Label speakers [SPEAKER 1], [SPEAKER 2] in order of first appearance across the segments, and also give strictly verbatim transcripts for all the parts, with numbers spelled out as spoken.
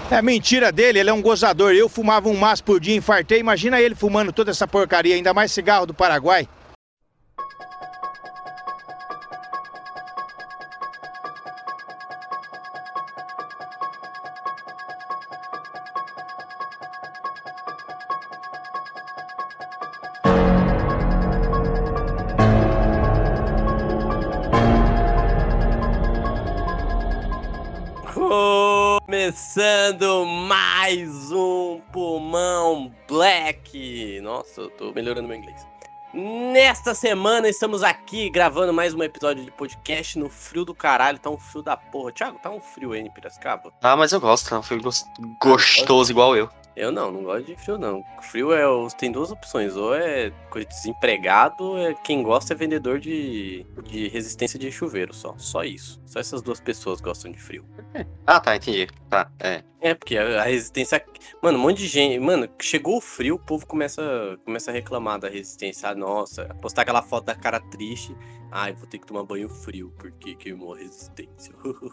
[SPEAKER 1] É mentira dele, ele é um gozador. Eu fumava um maço por dia, infartei. Imagina ele fumando toda essa porcaria, ainda mais cigarro do Paraguai.
[SPEAKER 2] Começando mais um Pulmão Black. Nossa, eu tô melhorando meu inglês. Nesta semana estamos aqui gravando mais um episódio de podcast no frio do caralho. Tá um frio da porra. Thiago, tá um frio aí em Piracicaba?
[SPEAKER 3] Ah, mas eu gosto, tá um frio gostoso igual eu.
[SPEAKER 2] Eu não, não gosto de frio não. Frio é, tem duas opções, ou é desempregado, ou é quem gosta é vendedor de, de resistência de chuveiro só. Só isso. Só essas duas pessoas gostam de frio.
[SPEAKER 3] Ah, tá, entendi. Tá, é.
[SPEAKER 2] É, porque a, a resistência... Mano, um monte de gente... Mano, chegou o frio, o povo começa, começa a reclamar da resistência. Ah, nossa, postar aquela foto da cara triste. Ai, vou ter que tomar banho frio, porque queimou a resistência.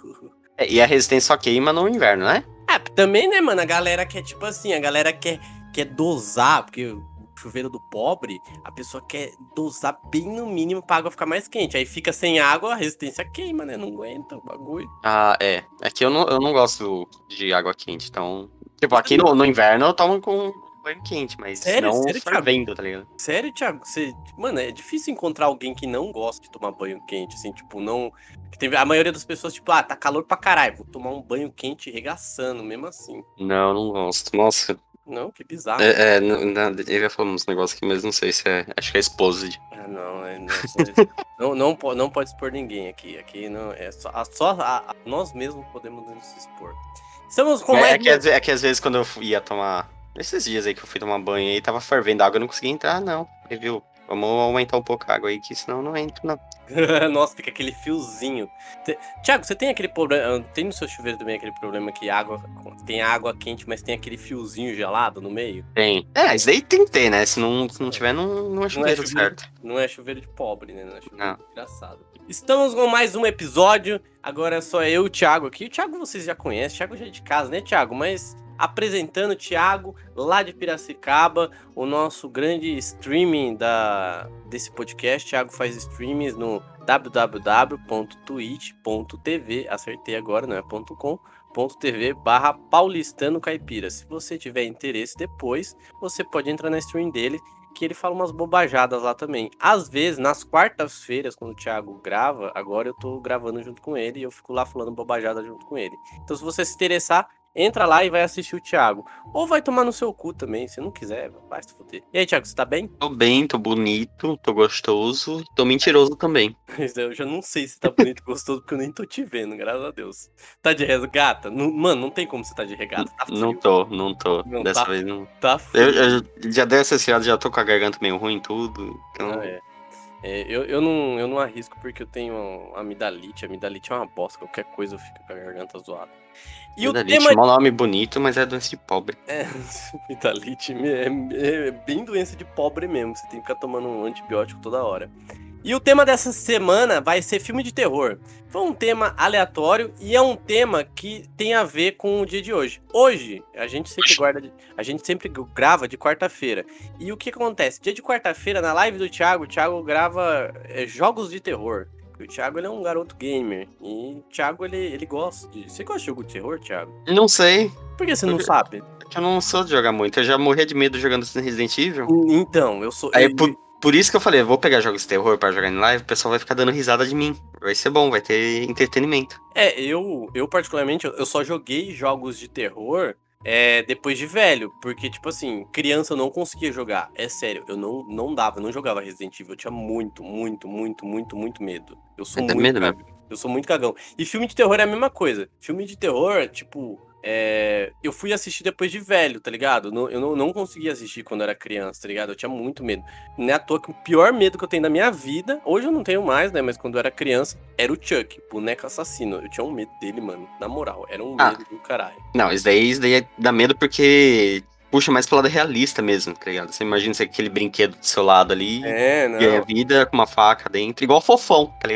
[SPEAKER 3] É, e a resistência só queima no inverno, né?
[SPEAKER 2] Ah, também, né, mano? A galera quer, tipo assim, a galera quer, quer dosar, porque o chuveiro do pobre, a pessoa quer dosar bem no mínimo pra água ficar mais quente. Aí fica sem água, a resistência queima, né? Não aguenta o bagulho.
[SPEAKER 3] Ah, é. É que eu não, eu não gosto de água quente, então... Tipo, aqui no, no inverno eu tomo com banho quente, mas
[SPEAKER 2] sério?
[SPEAKER 3] não
[SPEAKER 2] Sério,
[SPEAKER 3] fervendo, tá ligado?
[SPEAKER 2] Sério, Thiago? Você... Mano, é difícil encontrar alguém que não gosta de tomar banho quente, assim, tipo, não... Tem... A maioria das pessoas, tipo, ah, tá calor pra caralho, vou tomar um banho quente regaçando, mesmo assim.
[SPEAKER 3] Não, não gosto. Nossa.
[SPEAKER 2] Não, que bizarro.
[SPEAKER 3] É, é não, não, eu ia falar uns negócios aqui, mas não sei se é... Acho que é Exposed.
[SPEAKER 2] Ah, não, é, não, não, não, pode, não pode expor ninguém aqui. Aqui não, é só, só a, a, nós mesmos podemos nos expor. Estamos com
[SPEAKER 3] é,
[SPEAKER 2] mais...
[SPEAKER 3] É que, é que às vezes quando eu ia tomar... Esses dias aí que eu fui tomar banho aí, tava fervendo água, eu não conseguia entrar, não. Aí, viu? Vamos aumentar um pouco a água aí, que senão eu não entro, não.
[SPEAKER 2] Nossa, fica aquele fiozinho. Thiago, você tem aquele problema... Tem no seu chuveiro também aquele problema que água... Tem água quente, mas tem aquele fiozinho gelado no meio?
[SPEAKER 3] Tem. É, isso daí tem que ter, né? Se não, se não tiver, não, não é chuveiro,
[SPEAKER 2] não é chuveiro
[SPEAKER 3] certo.
[SPEAKER 2] Não é chuveiro de pobre, né? Não é chuveiro
[SPEAKER 3] não.
[SPEAKER 2] engraçado. Estamos com mais um episódio. Agora é só eu e o Thiago aqui. O Thiago vocês já conhecem. O Thiago já é de casa, né, Thiago? Mas... apresentando o Thiago, lá de Piracicaba, o nosso grande streaming da, desse podcast. Thiago faz streams no w w w ponto twitch ponto t v, acertei agora, não é .com, .tv barra paulistano caipira. Se você tiver interesse depois, você pode entrar na stream dele, que ele fala umas bobajadas lá também. Às vezes, nas quartas-feiras, quando o Thiago grava, agora eu tô gravando junto com ele e eu fico lá falando bobajada junto com ele. Então, se você se interessar, entra lá e vai assistir o Thiago. Ou vai tomar no seu cu também, se não quiser, vai se fuder. E aí, Thiago, você tá bem?
[SPEAKER 3] Tô bem, tô bonito, tô gostoso, tô mentiroso também.
[SPEAKER 2] Eu já não sei se tá bonito e gostoso, porque eu nem tô te vendo, graças a Deus. Tá de regata? Não, mano, não tem como você tá de regata, tá frio.
[SPEAKER 3] Não tô, não tô.
[SPEAKER 2] Não,
[SPEAKER 3] Dessa
[SPEAKER 2] tá,
[SPEAKER 3] vez não.
[SPEAKER 2] Tá frio.
[SPEAKER 3] Eu, eu já dei essa senhora, já tô com a garganta meio ruim e tudo. Então...
[SPEAKER 2] Ah, é. É, eu, eu, não, eu não arrisco porque eu tenho amidalite. Amidalite é uma bosta, qualquer coisa eu fico com a garganta zoada. E
[SPEAKER 3] amidalite,
[SPEAKER 2] o tema...
[SPEAKER 3] é um nome bonito, mas é doença de pobre.
[SPEAKER 2] É, amidalite é, é, é bem doença de pobre mesmo. Você tem que ficar tomando um antibiótico toda hora. E o tema dessa semana vai ser filme de terror. Foi um tema aleatório e é um tema que tem a ver com o dia de hoje. Hoje, a gente sempre guarda, de, a gente sempre grava de quarta-feira. E o que acontece? Dia de quarta-feira, na live do Thiago, o Thiago grava é, jogos de terror. O Thiago, ele é um garoto gamer. E o Thiago, ele, ele gosta de... Você gosta de jogo de terror, Thiago?
[SPEAKER 3] Não sei.
[SPEAKER 2] Por que você
[SPEAKER 3] Porque...
[SPEAKER 2] não sabe?
[SPEAKER 3] Eu não sou de jogar muito. Eu já morria de medo jogando Resident Evil.
[SPEAKER 2] Então, eu sou...
[SPEAKER 3] Aí,
[SPEAKER 2] eu...
[SPEAKER 3] por, por isso que eu falei, eu vou pegar jogos de terror pra jogar em live, o pessoal vai ficar dando risada de mim. Vai ser bom, vai ter entretenimento.
[SPEAKER 2] É, eu, eu particularmente, eu só joguei jogos de terror... É, depois de velho, porque, tipo assim, criança eu não conseguia jogar. É sério, eu não, não dava, eu não jogava Resident Evil. Eu tinha muito, muito, muito, muito, muito medo. Eu sou
[SPEAKER 3] É, dá
[SPEAKER 2] muito
[SPEAKER 3] medo
[SPEAKER 2] cagão.
[SPEAKER 3] mesmo.
[SPEAKER 2] Eu sou muito cagão. E filme de terror é a mesma coisa. Filme de terror, tipo, é, eu fui assistir depois de velho, tá ligado? Não, eu não, não conseguia assistir quando eu era criança, tá ligado? Eu tinha muito medo. Não é à toa que o pior medo que eu tenho na minha vida, hoje eu não tenho mais, né? Mas quando eu era criança, era o Chuck, boneco assassino. Eu tinha um medo dele, mano. Na moral, era um medo
[SPEAKER 3] Ah.
[SPEAKER 2] do caralho.
[SPEAKER 3] Não, isso daí, isso daí dá medo porque puxa mais pro lado realista mesmo, tá ligado? Você imagina você aquele brinquedo do seu lado ali,
[SPEAKER 2] É, não.
[SPEAKER 3] ganha vida com uma faca dentro, igual fofão, tá ligado?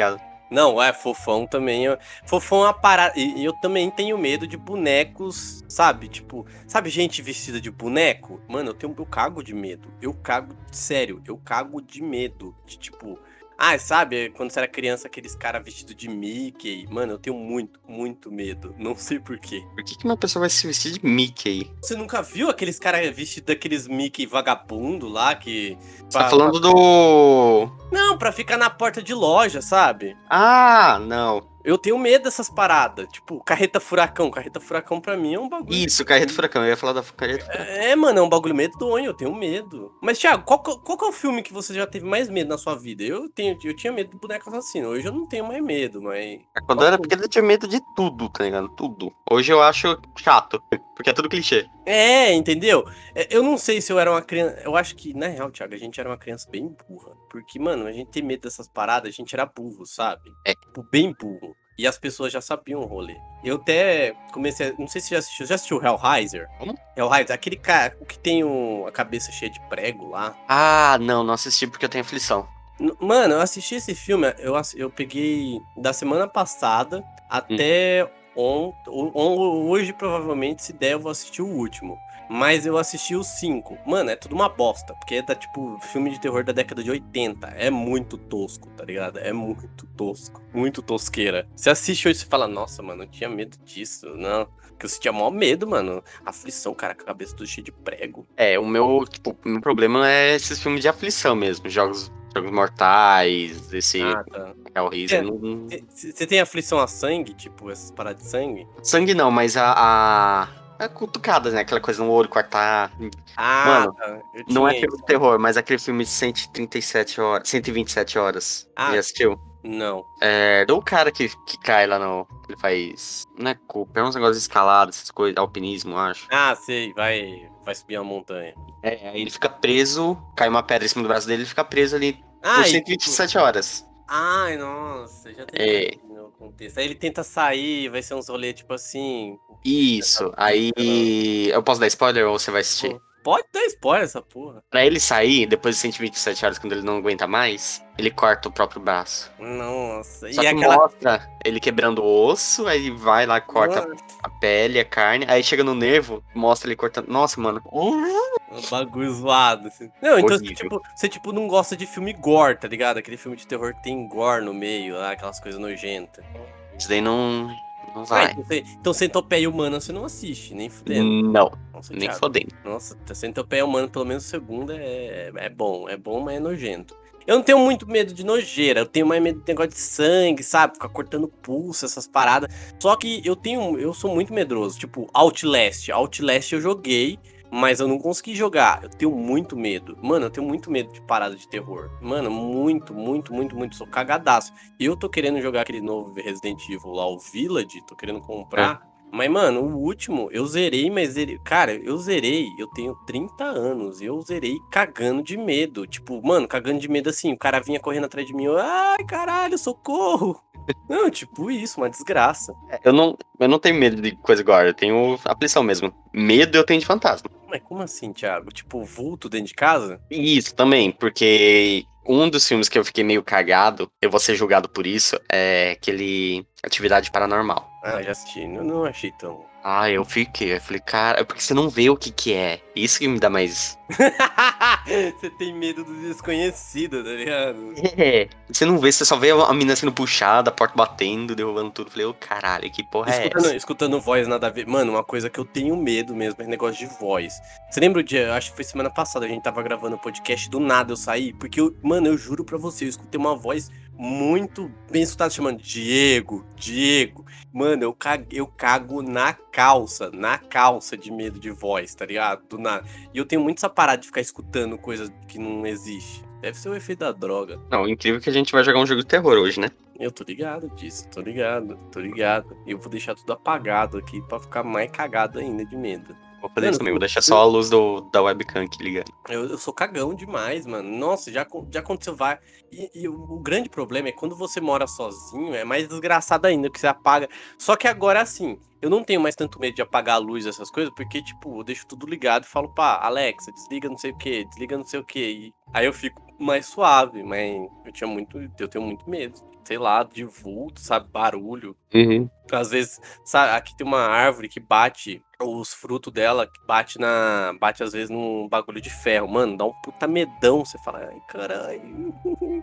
[SPEAKER 2] Não, é, Fofão também. Eu, Fofão é uma parada. E eu também tenho medo de bonecos, sabe? Tipo, sabe gente vestida de boneco? Mano, eu tenho eu cago de medo. Eu cago, sério, eu cago de medo. De tipo. Ah, sabe, quando você era criança, aqueles caras vestidos de Mickey. Mano, eu tenho muito, muito medo. Não sei porquê.
[SPEAKER 3] Por que, que uma pessoa vai se vestir de Mickey?
[SPEAKER 2] Você nunca viu aqueles caras vestidos daqueles Mickey vagabundo lá que.
[SPEAKER 3] Você tá falando do.
[SPEAKER 2] Não, pra ficar na porta de loja, sabe?
[SPEAKER 3] Ah, não.
[SPEAKER 2] Eu tenho medo dessas paradas. Tipo, carreta furacão. Carreta furacão pra mim é um bagulho.
[SPEAKER 3] Isso, carreta furacão. Eu ia falar da carreta furacão.
[SPEAKER 2] É, mano, é um bagulho medonho, eu tenho medo. Mas, Thiago, qual, qual que é o filme que você já teve mais medo na sua vida? Eu, tenho, eu tinha medo do boneco assassino. Hoje eu não tenho mais medo, mas.
[SPEAKER 3] Quando eu era pequeno eu tinha medo de tudo, tá ligado? Tudo. Hoje eu acho chato, porque é tudo clichê.
[SPEAKER 2] É, entendeu? Eu não sei se eu era uma criança. Eu acho que, na real, Thiago, a gente era uma criança bem burra. Porque, mano, a gente tem medo dessas paradas, a gente era burro, sabe?
[SPEAKER 3] É.
[SPEAKER 2] Tipo, bem burro. E as pessoas já sabiam o rolê. Eu até comecei a... Não sei se você já assistiu. Já assistiu Hellraiser?
[SPEAKER 3] Como?
[SPEAKER 2] Hellraiser, aquele cara o que tem o... a cabeça cheia de prego lá.
[SPEAKER 3] Ah, não, não assisti porque eu tenho aflição.
[SPEAKER 2] N- Mano, eu assisti esse filme, eu, ass- eu peguei da semana passada até on... on- hoje, provavelmente, se der, eu vou assistir o último. Mas eu assisti os cinco. Mano, é tudo uma bosta. Porque é da, tipo, filme de terror da década de oitenta. É muito tosco, tá ligado? É muito tosco. Muito tosqueira. Você assiste hoje e fala, nossa, mano, eu tinha medo disso. Não. Porque eu sentia maior medo, mano. Aflição, cara, com a cabeça toda cheia de prego.
[SPEAKER 3] É, o meu, tipo, o meu problema é esses filmes de aflição mesmo. Jogos, jogos mortais, esse
[SPEAKER 2] Ah, tá.
[SPEAKER 3] Hellraiser.
[SPEAKER 2] É.
[SPEAKER 3] Não...
[SPEAKER 2] Você tem aflição a sangue? Tipo, essas paradas de sangue?
[SPEAKER 3] Sangue não, mas a... a... É cutucadas, né? Aquela coisa no olho, cortar.
[SPEAKER 2] Ah,
[SPEAKER 3] Mano,
[SPEAKER 2] tá. Eu
[SPEAKER 3] Não é
[SPEAKER 2] tinha
[SPEAKER 3] filme
[SPEAKER 2] isso.
[SPEAKER 3] de terror, mas aquele filme de cento e trinta e sete horas, cento e vinte e sete horas.
[SPEAKER 2] Ah.
[SPEAKER 3] Já assistiu?
[SPEAKER 2] Não.
[SPEAKER 3] É, do cara que, que cai lá no. Ele faz. Não é culpa, é uns negócios de escalada, essas coisas, alpinismo, eu acho.
[SPEAKER 2] Ah, sei. Vai, vai subir uma montanha.
[SPEAKER 3] É, aí ele fica preso, cai uma pedra em cima do braço dele, ele fica preso ali
[SPEAKER 2] Ah,
[SPEAKER 3] por
[SPEAKER 2] e,
[SPEAKER 3] cento e vinte e sete horas.
[SPEAKER 2] Ai, nossa, já tem
[SPEAKER 3] É.
[SPEAKER 2] no contexto. Aí ele tenta sair, vai ser uns rolês tipo assim.
[SPEAKER 3] Isso, aí. Eu posso dar spoiler ou você vai assistir?
[SPEAKER 2] Pode dar spoiler essa porra.
[SPEAKER 3] Pra ele sair, depois de cento e vinte e sete horas, quando ele não aguenta mais, ele corta o próprio braço.
[SPEAKER 2] Nossa,
[SPEAKER 3] Só
[SPEAKER 2] e
[SPEAKER 3] que
[SPEAKER 2] aquela.
[SPEAKER 3] mostra ele quebrando o osso, aí vai lá, corta
[SPEAKER 2] Nossa,
[SPEAKER 3] a pele, a carne, aí chega no nervo, mostra ele cortando. Nossa, mano.
[SPEAKER 2] um bagulho zoado. Assim. Não, então você
[SPEAKER 3] Horrível.
[SPEAKER 2] tipo, você tipo não gosta de filme gore, tá ligado? Aquele filme de terror que tem gore no meio, lá, aquelas coisas nojentas.
[SPEAKER 3] Isso daí não, não
[SPEAKER 2] Ah,
[SPEAKER 3] vai.
[SPEAKER 2] então, você, então Centopeia Humana você não assiste, nem fudendo.
[SPEAKER 3] Não,
[SPEAKER 2] Nossa,
[SPEAKER 3] nem
[SPEAKER 2] Thiago.
[SPEAKER 3] fodendo.
[SPEAKER 2] Nossa, Centopeia Humana, pelo menos o segundo, é, é bom. É bom, mas é nojento. Eu não tenho muito medo de nojeira, eu tenho mais medo de negócio de sangue, sabe? Ficar cortando pulso, essas paradas. Só que eu tenho. Eu sou muito medroso. Tipo, Outlast. Outlast eu joguei, mas eu não consegui jogar. Eu tenho muito medo. Mano, eu tenho muito medo de parada de terror. Mano, muito, muito, muito, muito. Sou cagadaço. Eu tô querendo jogar aquele novo Resident Evil lá, o Village. Tô querendo comprar. Mas, mano, o último, eu zerei, mas ele. Cara, eu zerei, eu tenho trinta anos. Eu zerei cagando de medo. Tipo, mano, cagando de medo assim. O cara vinha correndo atrás de mim. Eu, ai, caralho, socorro. Não, tipo isso, uma desgraça.
[SPEAKER 3] Eu não, eu não tenho medo de coisa agora, eu tenho aflição mesmo. Medo eu tenho de fantasma.
[SPEAKER 2] Mas como assim, Thiago? Tipo, vulto dentro de casa?
[SPEAKER 3] E isso também, porque um dos filmes que eu fiquei meio cagado, eu vou ser julgado por isso, é aquele Atividade Paranormal.
[SPEAKER 2] Ah, já assisti. Não, não achei tão.
[SPEAKER 3] Ah, eu fiquei, eu falei, cara, é porque você não vê o que que é. Isso que me dá mais...
[SPEAKER 2] Você tem medo do desconhecido, tá ligado?
[SPEAKER 3] É, você não vê, você só vê a mina sendo puxada, a porta batendo, derrubando tudo. Eu falei, ô caralho, que porra é
[SPEAKER 2] Escutando,
[SPEAKER 3] essa?
[SPEAKER 2] escutando voz nada a ver. Mano, uma coisa que eu tenho medo mesmo é negócio de voz. Você lembra o dia, acho que foi semana passada, a gente tava gravando o podcast, do nada eu saí, porque, eu, mano, eu juro pra você, eu escutei uma voz muito bem escutada chamando Diego, Diego. Mano, eu cago, eu cago na calça, na calça de medo de voz, tá ligado? Do nada. E eu tenho muito essa parada de ficar escutando coisa que não existe. Deve ser o efeito da droga.
[SPEAKER 3] Não, incrível que a gente vai jogar um jogo de terror hoje, né?
[SPEAKER 2] Eu tô ligado disso, tô ligado, tô ligado. Eu vou deixar tudo apagado aqui pra ficar mais cagado ainda de medo.
[SPEAKER 3] Vou fazer
[SPEAKER 2] Mano,
[SPEAKER 3] isso também, vou deixar só a luz do, da webcam aqui ligando.
[SPEAKER 2] Eu, eu sou cagão demais, mano. Nossa, já, acon- já aconteceu vários. E, e o, o grande problema é quando você mora sozinho, é mais desgraçado ainda, que você apaga. Só que agora, assim, eu não tenho mais tanto medo de apagar a luz, essas coisas, porque, tipo, eu deixo tudo ligado e falo, pá, Alexa, desliga não sei o que, desliga não sei o que. E aí eu fico mais suave, mas eu tinha muito, eu tenho muito medo. Sei lá, de vulto, sabe, barulho.
[SPEAKER 3] Uhum.
[SPEAKER 2] Às vezes, sabe, aqui tem uma árvore que bate, os frutos dela, que bate na. Bate às vezes num bagulho de ferro. Mano, dá um puta medão. Você fala, ai, caralho.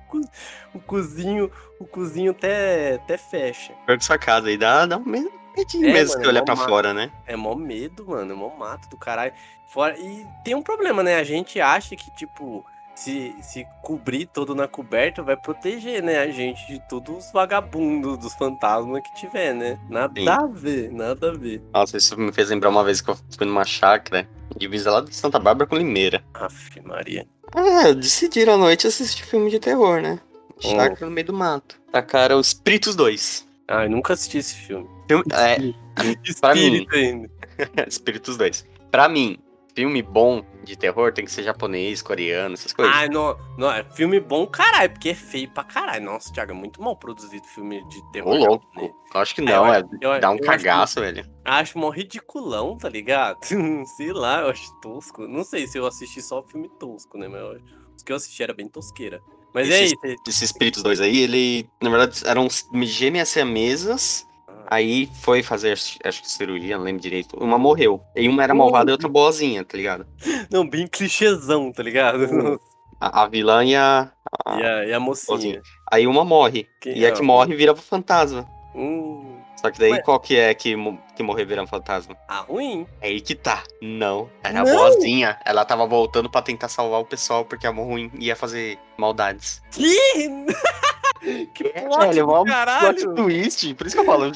[SPEAKER 2] O cozinho, o cozinho até, até fecha.
[SPEAKER 3] Perto da sua casa aí, dá, dá um medinho
[SPEAKER 2] É,
[SPEAKER 3] mesmo
[SPEAKER 2] mano,
[SPEAKER 3] se
[SPEAKER 2] é
[SPEAKER 3] olhar
[SPEAKER 2] mó
[SPEAKER 3] pra
[SPEAKER 2] mato.
[SPEAKER 3] fora, né?
[SPEAKER 2] É mó medo, mano. É mó mato do caralho. Fora, e tem um problema, né? A gente acha que, tipo, se, se cobrir todo na coberta vai proteger, né? A gente de todos os vagabundos, dos fantasmas que tiver, né? Nada
[SPEAKER 3] Sim.
[SPEAKER 2] a ver, nada a ver.
[SPEAKER 3] Nossa, isso me fez lembrar uma vez que eu fui numa chácara, divisa lá de Santa Bárbara com Limeira.
[SPEAKER 2] Aff, Maria.
[SPEAKER 3] Ah, decidiram à noite assistir filme de terror, né? Chácara
[SPEAKER 2] Oh.
[SPEAKER 3] no meio do mato. Tacaram os Espíritos dois.
[SPEAKER 2] Ah, eu nunca assisti esse filme.
[SPEAKER 3] Filme, é, pra mim,
[SPEAKER 2] Espírito ainda.
[SPEAKER 3] Espíritos dois. Pra mim, filme bom de terror tem que ser japonês, coreano, essas coisas.
[SPEAKER 2] Ah, não, não, é filme bom, caralho, porque é feio pra caralho. Nossa, Thiago, é muito mal produzido filme de terror.
[SPEAKER 3] Ô, louco.
[SPEAKER 2] japonês.
[SPEAKER 3] Eu acho que
[SPEAKER 2] É,
[SPEAKER 3] não,
[SPEAKER 2] eu
[SPEAKER 3] é,
[SPEAKER 2] acho- eu-
[SPEAKER 3] dá um
[SPEAKER 2] eu acho
[SPEAKER 3] cagaço, velho.
[SPEAKER 2] Acho mó ridiculão, tá ligado? Sei lá, eu acho tosco. Não sei se eu assisti só o filme tosco, né? Mas eu- os que eu assisti era bem tosqueira. Mas
[SPEAKER 3] Esses-
[SPEAKER 2] e aí? cê-
[SPEAKER 3] Esses Espíritos dois aí, ele, na verdade, eram gêmeas siamesas. Aí foi fazer, acho que cirurgia, não lembro direito. Uma morreu. E uma era malvada e outra boazinha, tá ligado?
[SPEAKER 2] Não, bem clichêzão, tá ligado?
[SPEAKER 3] Hum. A, a vilã e a, a
[SPEAKER 2] E a, e a mocinha.
[SPEAKER 3] boazinha. Aí uma morre.
[SPEAKER 2] Quem
[SPEAKER 3] e a
[SPEAKER 2] é
[SPEAKER 3] que
[SPEAKER 2] a-
[SPEAKER 3] morre vira fantasma.
[SPEAKER 2] Hum,
[SPEAKER 3] Só que daí
[SPEAKER 2] Ué.
[SPEAKER 3] qual que é que, mo- que morrer vira um fantasma?
[SPEAKER 2] a ruim?
[SPEAKER 3] É aí que tá. Não. Era
[SPEAKER 2] Não.
[SPEAKER 3] a boazinha. Ela tava voltando pra tentar salvar o pessoal porque a mão ruim ia fazer maldades.
[SPEAKER 2] Que? que plot
[SPEAKER 3] velho,
[SPEAKER 2] do
[SPEAKER 3] mó
[SPEAKER 2] caralho!
[SPEAKER 3] plot twist. Por isso que eu falo.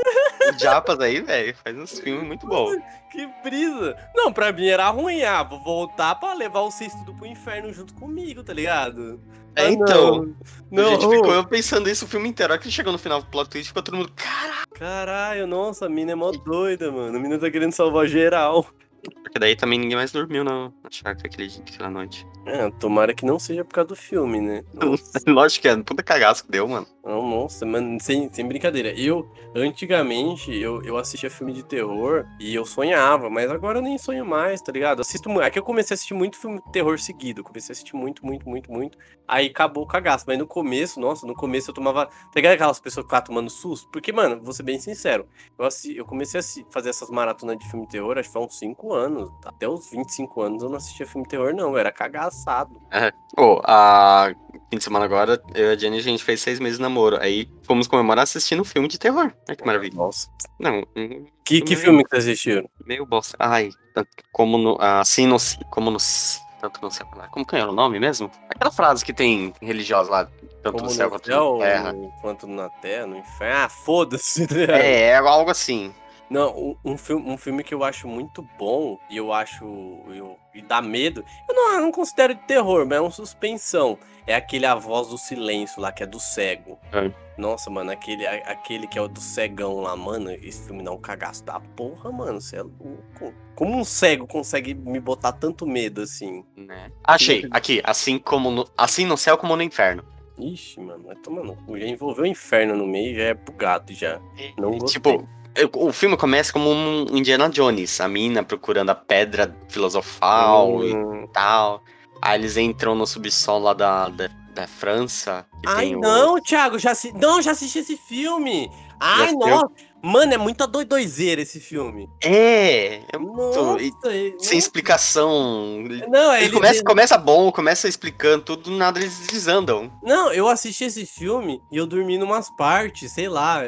[SPEAKER 3] Os japas aí, velho, faz uns filmes muito bons.
[SPEAKER 2] Que brisa! Não, pra mim era ruim, ah, vou voltar pra levar vocês tudo pro inferno junto comigo, tá ligado?
[SPEAKER 3] É,
[SPEAKER 2] Ah,
[SPEAKER 3] então.
[SPEAKER 2] Não,
[SPEAKER 3] A gente
[SPEAKER 2] não.
[SPEAKER 3] ficou eu pensando isso o filme inteiro. A hora que chegou no final do plot twist, ficou todo mundo. Caralho.
[SPEAKER 2] Caralho, nossa, a mina é mó doida, mano. A mina tá querendo salvar geral.
[SPEAKER 3] Porque daí também ninguém mais dormiu na, na chácara aquele dia, aquela noite.
[SPEAKER 2] É, tomara que não seja por causa do filme, né? Nossa,
[SPEAKER 3] Lógico que é. Puta cagaço que deu, mano.
[SPEAKER 2] não, nossa, mano, sem, sem brincadeira. Eu, antigamente, eu, eu assistia filme de terror e eu sonhava, mas agora eu nem sonho mais, tá ligado? Assisto muito. É que eu comecei a assistir muito filme de terror seguido. Comecei a assistir muito, muito, muito, muito. Aí acabou o cagaço. Mas no começo, nossa, no começo eu tomava. Tá ligado aquelas pessoas que ficavam tomando susto? Porque, mano, vou ser bem sincero. Eu, assi... eu comecei a assi- fazer essas maratonas de filme de terror, acho que foi uns cinco anos. Até os vinte e cinco anos eu não assistia filme de terror, não. Eu era cagaçado.
[SPEAKER 3] Ô, a fim de semana agora, eu e a Jenny, a gente fez seis meses de namoro. Aí fomos comemorar assistindo um filme de terror. Ai, que maravilha.
[SPEAKER 2] Nossa.
[SPEAKER 3] Não, hum,
[SPEAKER 2] Que, que
[SPEAKER 3] Meio-
[SPEAKER 2] filme que vocês assistiram?
[SPEAKER 3] meio bosta. Ai, tanto como no. Assim no. Como no. Tanto no céu. Como que era o nome mesmo? Aquela frase que tem religiosa lá. Tanto
[SPEAKER 2] Como
[SPEAKER 3] no céu
[SPEAKER 2] no
[SPEAKER 3] quanto
[SPEAKER 2] céu,
[SPEAKER 3] na terra.
[SPEAKER 2] quanto na terra, no inferno. Ah, foda-se. tá ligado?
[SPEAKER 3] É, é algo assim.
[SPEAKER 2] Não, um, um filme, um filme que eu acho muito bom e eu acho. Eu, e dá medo. Eu não, eu não considero de terror, mas é uma suspensão. É aquele A Voz do Silêncio lá, que é do cego.
[SPEAKER 3] É.
[SPEAKER 2] Nossa, mano, aquele, a- aquele que é o do cegão lá, mano. Esse filme dá um cagaço da porra, mano. Você é louco. Como um cego consegue me botar tanto medo assim?
[SPEAKER 3] Né? Achei, aqui. Assim como no, assim no céu como no inferno.
[SPEAKER 2] Ixi, mano, vai tomar no cu. Já envolveu o inferno no meio, já é bugado já. Não
[SPEAKER 3] E,
[SPEAKER 2] gostei.
[SPEAKER 3] tipo, eu- o filme começa como um Indiana Jones, a mina procurando a pedra filosofal
[SPEAKER 2] Hum.
[SPEAKER 3] e tal. Aí eles entram no subsolo lá da, da, da França. Que
[SPEAKER 2] Ai,
[SPEAKER 3] tem o-
[SPEAKER 2] não, Thiago, já assi... não, já assisti esse filme. Ai,
[SPEAKER 3] assistiu?
[SPEAKER 2] nossa. Mano, é muita doidoiseira esse filme.
[SPEAKER 3] É, é muito.
[SPEAKER 2] Nossa,
[SPEAKER 3] e
[SPEAKER 2] e-
[SPEAKER 3] sem explicação.
[SPEAKER 2] Não, é
[SPEAKER 3] Ele
[SPEAKER 2] ele
[SPEAKER 3] começa, começa bom, começa explicando tudo, do nada eles desandam.
[SPEAKER 2] Não, eu assisti esse filme e eu dormi numas partes, sei lá.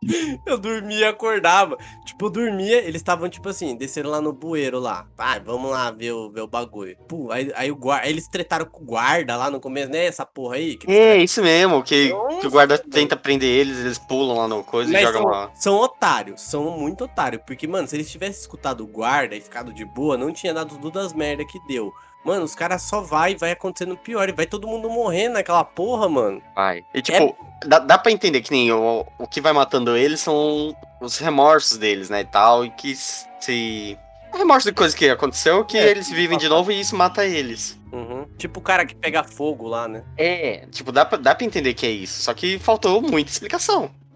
[SPEAKER 2] Eu dormia e acordava. Tipo, eu dormia, eles estavam, tipo assim, desceram lá no bueiro lá. Ai, vamos lá ver o, ver o bagulho. Pô, aí, aí o guarda, aí eles tretaram com o guarda lá no começo, né? Essa porra aí. Que
[SPEAKER 3] É, isso mesmo, que,
[SPEAKER 2] Nossa,
[SPEAKER 3] que o guarda
[SPEAKER 2] mano.
[SPEAKER 3] tenta prender eles, eles pulam lá no coisa
[SPEAKER 2] Mas
[SPEAKER 3] e jogam
[SPEAKER 2] são,
[SPEAKER 3] lá.
[SPEAKER 2] são otários, são muito otários. Porque, mano, se eles tivessem escutado o guarda e ficado de boa, não tinha dado tudo as merda que deu. Mano, os caras só vai e vai acontecendo pior. E vai todo mundo morrendo naquela porra, mano.
[SPEAKER 3] Vai. E tipo, dá, dá pra entender que nem o, o que vai matando eles são os remorsos deles, né, e tal, e que se... remorso de coisa que aconteceu, que
[SPEAKER 2] É,
[SPEAKER 3] eles vivem de novo e isso mata eles.
[SPEAKER 2] Uhum. Tipo o cara que pega fogo lá, né?
[SPEAKER 3] É, tipo, dá pra, dá pra entender que é isso, só que faltou muita explicação.
[SPEAKER 2] Uhum.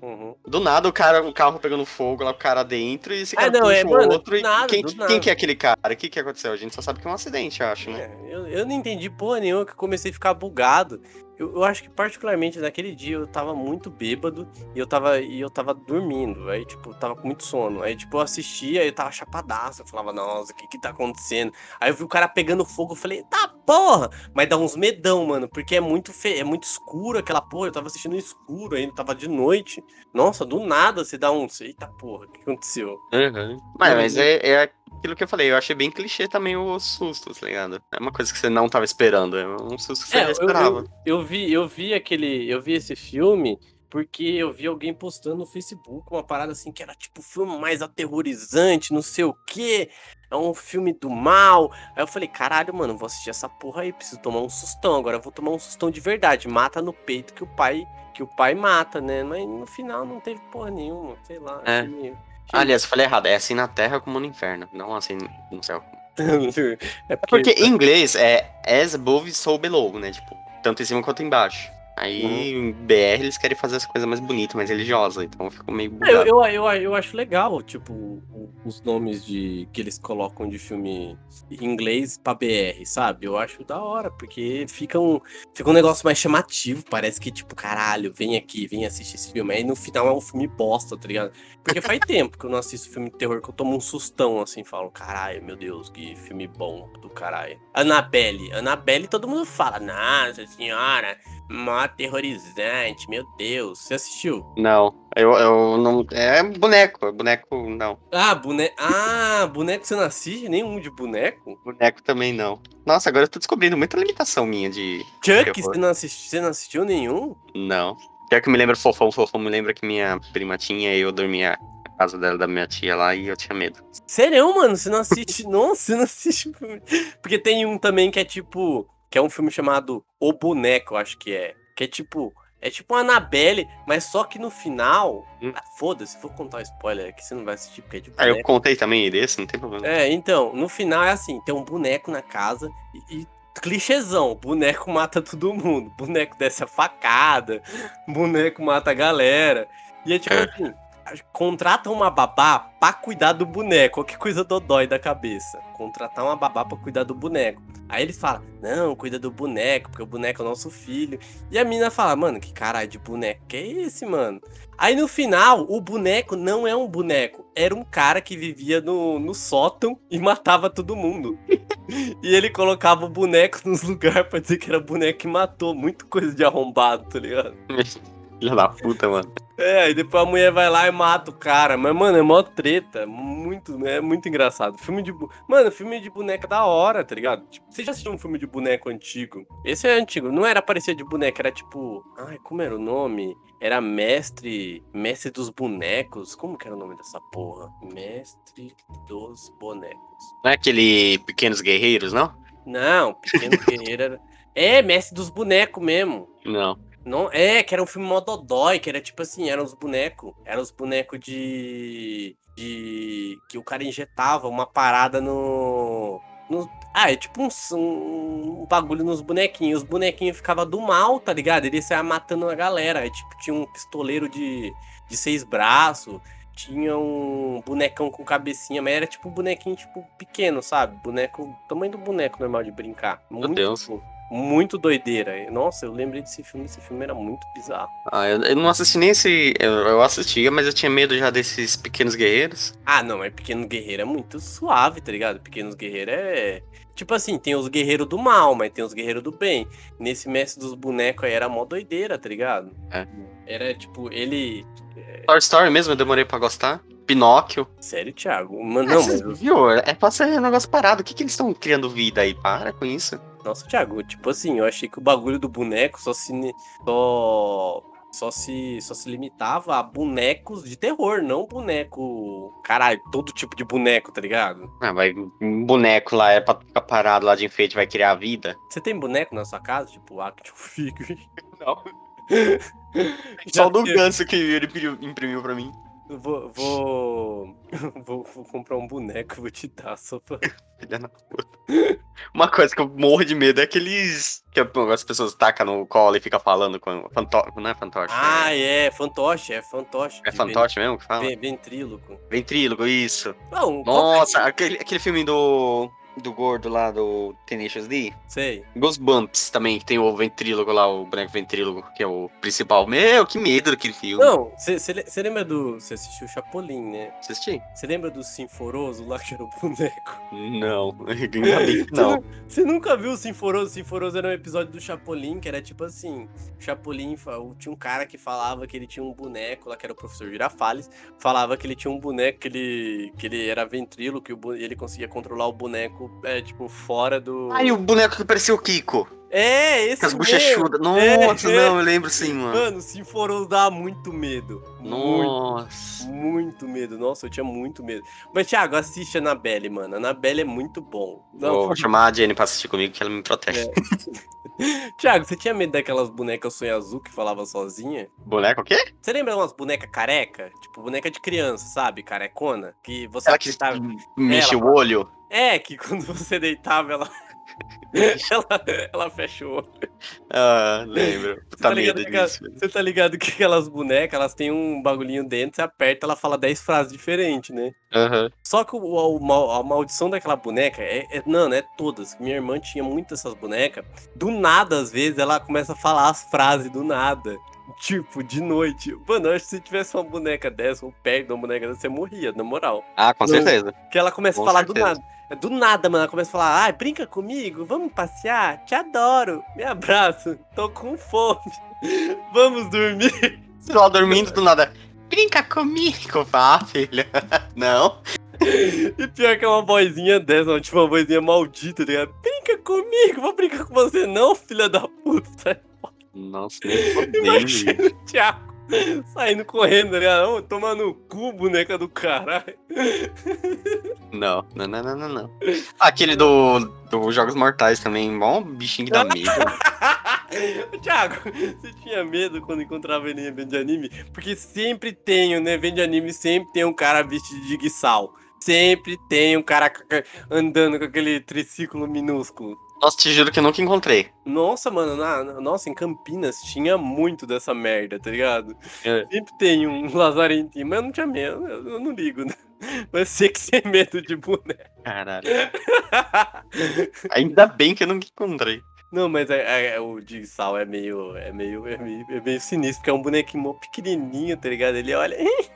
[SPEAKER 3] Do nada o cara, o carro pegando fogo lá, o cara dentro, e esse
[SPEAKER 2] Ah,
[SPEAKER 3] cara
[SPEAKER 2] não, é,
[SPEAKER 3] puxa o
[SPEAKER 2] mano,
[SPEAKER 3] outro.
[SPEAKER 2] do
[SPEAKER 3] E
[SPEAKER 2] nada,
[SPEAKER 3] quem,
[SPEAKER 2] do
[SPEAKER 3] quem
[SPEAKER 2] nada.
[SPEAKER 3] que é aquele cara? O que que aconteceu? A gente só sabe que é um acidente, eu acho, né?
[SPEAKER 2] É, eu, eu não entendi porra nenhuma, que eu comecei a ficar bugado. Eu, eu acho que particularmente naquele dia eu tava muito bêbado e eu tava, e eu tava dormindo. Aí, tipo, eu tava com muito sono. Aí, tipo, eu assistia e eu tava chapadaço. Eu falava, nossa, o que que tá acontecendo? Aí eu vi o cara pegando fogo, eu falei, tá porra! Mas dá uns medão, mano, porque é muito fe... é muito escuro aquela porra. Eu tava assistindo no escuro ainda, tava de noite. Nossa, do nada você dá uns. Eita porra, o que aconteceu?
[SPEAKER 3] Uhum. Mas, mas é, é aquilo que eu falei, eu achei bem clichê também os sustos, tá ligado? É uma coisa que você não tava esperando, é um susto que você
[SPEAKER 2] É,
[SPEAKER 3] já
[SPEAKER 2] eu,
[SPEAKER 3] esperava.
[SPEAKER 2] eu, eu vi, eu vi aquele. Eu vi esse filme porque eu vi alguém postando no Facebook uma parada assim que era tipo o filme mais aterrorizante, não sei o quê. É um filme do mal. Aí eu falei, caralho, mano, vou assistir essa porra aí, preciso tomar um sustão. Agora eu vou tomar um sustão de verdade. Mata no peito que o pai, que o pai mata, né? Mas no final não teve porra nenhuma, sei lá.
[SPEAKER 3] É.
[SPEAKER 2] Achei meio- achei
[SPEAKER 3] Aliás, eu falei errado, é assim na Terra como no inferno, não assim no céu.
[SPEAKER 2] meio- É
[SPEAKER 3] É porque
[SPEAKER 2] porque.
[SPEAKER 3] em inglês é as above, so below, né? Tipo, tanto em cima quanto embaixo.
[SPEAKER 2] Uhum.
[SPEAKER 3] Aí em B R eles querem fazer as coisas mais bonitas, mais religiosas, então ficou meio
[SPEAKER 2] É, Eu,
[SPEAKER 3] bugado.
[SPEAKER 2] eu, eu, eu acho legal, tipo, o- os nomes de que eles colocam de filme em inglês pra B R, sabe? Eu acho da hora, porque fica um, fica um negócio mais chamativo. Parece que, tipo, caralho, vem aqui, vem assistir esse filme. Aí no final é um filme bosta, tá ligado? Porque faz tempo que eu não assisto filme de terror, que eu tomo um sustão assim, falo, caralho, meu Deus, que filme bom do caralho. Annabelle, Annabelle todo mundo fala, nossa senhora, mó aterrorizante, meu Deus. Você assistiu?
[SPEAKER 3] Não, eu, eu não. É boneco, é boneco não.
[SPEAKER 2] Ah, boneco. Ah, boneco você não assiste? Nenhum de boneco?
[SPEAKER 3] Boneco também não. Nossa, agora eu tô descobrindo muita limitação minha de
[SPEAKER 2] Chuck,
[SPEAKER 3] terror.
[SPEAKER 2] você não, assisti... você não assistiu nenhum?
[SPEAKER 3] Não. Pior que me lembra Fofão, Fofão me lembra que minha prima tinha e eu dormia na casa dela, da minha tia lá, e eu tinha medo.
[SPEAKER 2] Sério, mano? Você não assiste? Nossa, você não assiste filme. Porque tem um também que é tipo. Que é um filme chamado O Boneco, eu acho que é. Que é tipo. É tipo uma Annabelle, mas só que no final.
[SPEAKER 3] Hum.
[SPEAKER 2] Ah, foda-se, vou contar um spoiler aqui, você não vai assistir porque é de
[SPEAKER 3] Ah, eu
[SPEAKER 2] boneco.
[SPEAKER 3] contei também desse, não tem problema.
[SPEAKER 2] É, então, no final é assim: tem um boneco na casa e. e clichêzão, boneco mata todo mundo. Boneco desce a facada, boneco mata a galera. E é tipo
[SPEAKER 3] É.
[SPEAKER 2] assim, contrata uma babá pra cuidar do boneco. Olha que coisa dodói da cabeça. Contratar uma babá pra cuidar do boneco. Aí eles falam, não, cuida do boneco, porque o boneco é o nosso filho. E a mina fala, mano, que caralho de boneco que é esse, mano? Aí no final, o boneco não é um boneco. Era um cara que vivia no, no sótão e matava todo mundo. E ele colocava o boneco nos lugares pra dizer que era boneco que matou. Muito coisa de arrombado, tá ligado?
[SPEAKER 3] Filha da puta, mano.
[SPEAKER 2] É, e depois a mulher vai lá e mata o cara. Mas, mano, é mó treta. Muito, é muito engraçado. Filme de. bu- Mano, filme de boneca da hora, tá ligado? Tipo, você já assistiu um filme de boneco antigo? Esse é antigo. Não era parecer de boneca, era tipo. Ai, como era o nome? Era Mestre. Mestre dos Bonecos. Como que era o nome dessa porra? Mestre dos Bonecos.
[SPEAKER 3] Não é aquele Pequenos Guerreiros, não?
[SPEAKER 2] Não, Pequeno Guerreiro era. É, Mestre dos Bonecos mesmo.
[SPEAKER 3] Não.
[SPEAKER 2] Não, é, que era um filme mó dodói, que era tipo assim, eram os bonecos. Eram os bonecos de. de. Que o cara injetava uma parada no. no ah, é tipo um, um, um bagulho nos bonequinhos. Os bonequinhos ficavam do mal, tá ligado? Ele saia matando a galera. Aí, tipo, tinha um pistoleiro de, de seis braços. Tinha um bonecão com cabecinha, mas era tipo um bonequinho, tipo, pequeno, sabe? Boneco. Tamanho do boneco normal de brincar.
[SPEAKER 3] Meu
[SPEAKER 2] Muito,
[SPEAKER 3] Deus.
[SPEAKER 2] muito doideira. Nossa, eu lembrei desse filme. Esse filme era muito bizarro.
[SPEAKER 3] Ah, eu, eu não assisti nem esse. Eu, eu assistia, mas eu tinha medo já desses Pequenos Guerreiros.
[SPEAKER 2] Ah, não, mas Pequeno Guerreiro é muito suave, tá ligado? Pequenos Guerreiros é. Tipo assim, tem os guerreiros do mal, mas tem os guerreiros do bem. Nesse Mestre dos Bonecos aí era mó doideira, tá ligado?
[SPEAKER 3] É.
[SPEAKER 2] Era tipo, ele.
[SPEAKER 3] Toy Story mesmo, eu demorei pra gostar. Pinóquio.
[SPEAKER 2] Sério, Thiago? Mano,
[SPEAKER 3] Ah,
[SPEAKER 2] não,
[SPEAKER 3] vocês
[SPEAKER 2] mas.
[SPEAKER 3] viu? É pra ser um negócio parado. O que, que eles estão criando vida aí? Para com isso.
[SPEAKER 2] Nossa, Thiago, tipo assim, eu achei que o bagulho do boneco só se. Só. Só se, só se limitava a bonecos de terror, não boneco. Caralho, todo tipo de boneco, tá ligado?
[SPEAKER 3] Ah, vai. Um boneco lá é pra ficar parado lá de enfeite, vai criar vida.
[SPEAKER 2] Você tem boneco na sua casa? Tipo, action figure?
[SPEAKER 3] Não.
[SPEAKER 2] Já
[SPEAKER 3] Só do
[SPEAKER 2] teve-
[SPEAKER 3] ganso que ele imprimiu- imprimiu pra mim.
[SPEAKER 2] Vou, vou, vou, vou comprar um boneco, vou te dar só pra...
[SPEAKER 3] Filha da puta. Uma coisa que eu morro de medo é aqueles que as pessoas tacam no colo e ficam falando com fantoche, não é fantoche?
[SPEAKER 2] Ah,
[SPEAKER 3] é,
[SPEAKER 2] é, fantoche, é fantoche.
[SPEAKER 3] é
[SPEAKER 2] de
[SPEAKER 3] fantoche mesmo que fala?
[SPEAKER 2] ven- Ventríloco.
[SPEAKER 3] Ventrílogo, isso.
[SPEAKER 2] Não, qual-
[SPEAKER 3] Nossa, aquele, aquele filme do, do gordo lá, do Tenacious D.
[SPEAKER 2] sei.
[SPEAKER 3] Ghostbumps também, que tem o ventrílogo lá, o boneco ventrílogo, que é o principal. Meu, que medo daquele filme.
[SPEAKER 2] Não, você lembra do... Você assistiu Chapolin, né?
[SPEAKER 3] Você assistiu?
[SPEAKER 2] Você lembra do Sinforoso lá, que era o boneco?
[SPEAKER 3] Não, ainda bem que não.
[SPEAKER 2] Você nunca viu o Sinforoso? O Sinforoso era um episódio do Chapolin, que era tipo assim, o Chapolin, fa- tinha um cara que falava que ele tinha um boneco lá, que era o professor Girafales, falava que ele tinha um boneco que ele, que ele era ventríloco, que o bu- ele conseguia controlar o boneco, é, tipo, fora do...
[SPEAKER 3] Ai, o boneco que parecia o Kiko.
[SPEAKER 2] É, esse
[SPEAKER 3] Com as
[SPEAKER 2] mesmo!
[SPEAKER 3] bochechudas.
[SPEAKER 2] É,
[SPEAKER 3] Nossa,
[SPEAKER 2] é.
[SPEAKER 3] não, eu lembro sim, mano.
[SPEAKER 2] Mano, o Sinforoso dava muito medo. Muito,
[SPEAKER 3] Nossa.
[SPEAKER 2] muito medo. Nossa, eu tinha muito medo. Mas, Thiago, assiste a Annabelle, mano. A Annabelle é muito bom. Não,
[SPEAKER 3] Vou chamar a Jenny pra assistir comigo, que ela me protege.
[SPEAKER 2] Thiago, você tinha medo daquelas bonecas sonho azul que falava sozinha?
[SPEAKER 3] Boneco o quê?
[SPEAKER 2] Você lembra umas bonecas careca? Tipo, boneca de criança, sabe? Carecona? Que você
[SPEAKER 3] Ela que
[SPEAKER 2] deitava...
[SPEAKER 3] mexe
[SPEAKER 2] Ela-
[SPEAKER 3] o olho.
[SPEAKER 2] É, que quando você deitava, ela... ela, ela fecha o olho.
[SPEAKER 3] Ah, lembro.
[SPEAKER 2] Você
[SPEAKER 3] Tá
[SPEAKER 2] tá, ligado
[SPEAKER 3] medo
[SPEAKER 2] que aquela-
[SPEAKER 3] disso.
[SPEAKER 2] você tá ligado que aquelas bonecas, elas têm um bagulhinho dentro, você aperta, ela fala dez frases diferentes, né?
[SPEAKER 3] Aham.
[SPEAKER 2] Só que o, o mal- a maldição daquela boneca é, é. Não, é todas. Minha irmã tinha muitas dessas bonecas. Do nada, às vezes, ela começa a falar as frases do nada. Tipo, de noite. Mano, eu acho que se tivesse uma boneca dessa, ou perto de uma boneca dessa, você morria, na moral.
[SPEAKER 3] Ah, com
[SPEAKER 2] Não.
[SPEAKER 3] certeza.
[SPEAKER 2] Que ela começa
[SPEAKER 3] Com
[SPEAKER 2] a falar
[SPEAKER 3] certeza.
[SPEAKER 2] do nada. É do nada, mano. Ela começa a falar, ai, brinca comigo, vamos passear, te adoro, me abraço, tô com fome, vamos dormir.
[SPEAKER 3] Você lá dormindo do nada. Brinca comigo, vá, filha. Não.
[SPEAKER 2] E pior que é uma vozinha dessa, tipo uma vozinha maldita, tá ligado? Brinca comigo, vou brincar com você não, filha da puta.
[SPEAKER 3] Nossa, nem fodendo.
[SPEAKER 2] Imagina o Thiago saindo correndo, tá ligado? Ô, toma no cu, boneca do caralho.
[SPEAKER 3] Não, não, não, não, não, não. Aquele do, do Jogos Mortais também, bom bichinho que dá medo.
[SPEAKER 2] Thiago, você tinha medo quando encontrava ele em evento de anime? Porque sempre tem, né? Evento de anime sempre tem um cara vestido de guiçal. Sempre tem um cara andando com aquele triciclo minúsculo.
[SPEAKER 3] Nossa, te juro que eu nunca encontrei.
[SPEAKER 2] Nossa, mano, na, na- nossa, em Campinas tinha muito dessa merda, tá ligado?
[SPEAKER 3] É.
[SPEAKER 2] Sempre tem um lazarentinho, mas eu não tinha medo, eu, eu não ligo, né? Mas sei que tem medo de boneco.
[SPEAKER 3] Caralho. Ainda bem que eu nunca encontrei.
[SPEAKER 2] Não, mas é, é- o de sal é meio, é meio, é meio, é meio sinistro, porque é um bonequinho mó pequenininho, tá ligado? Ele olha,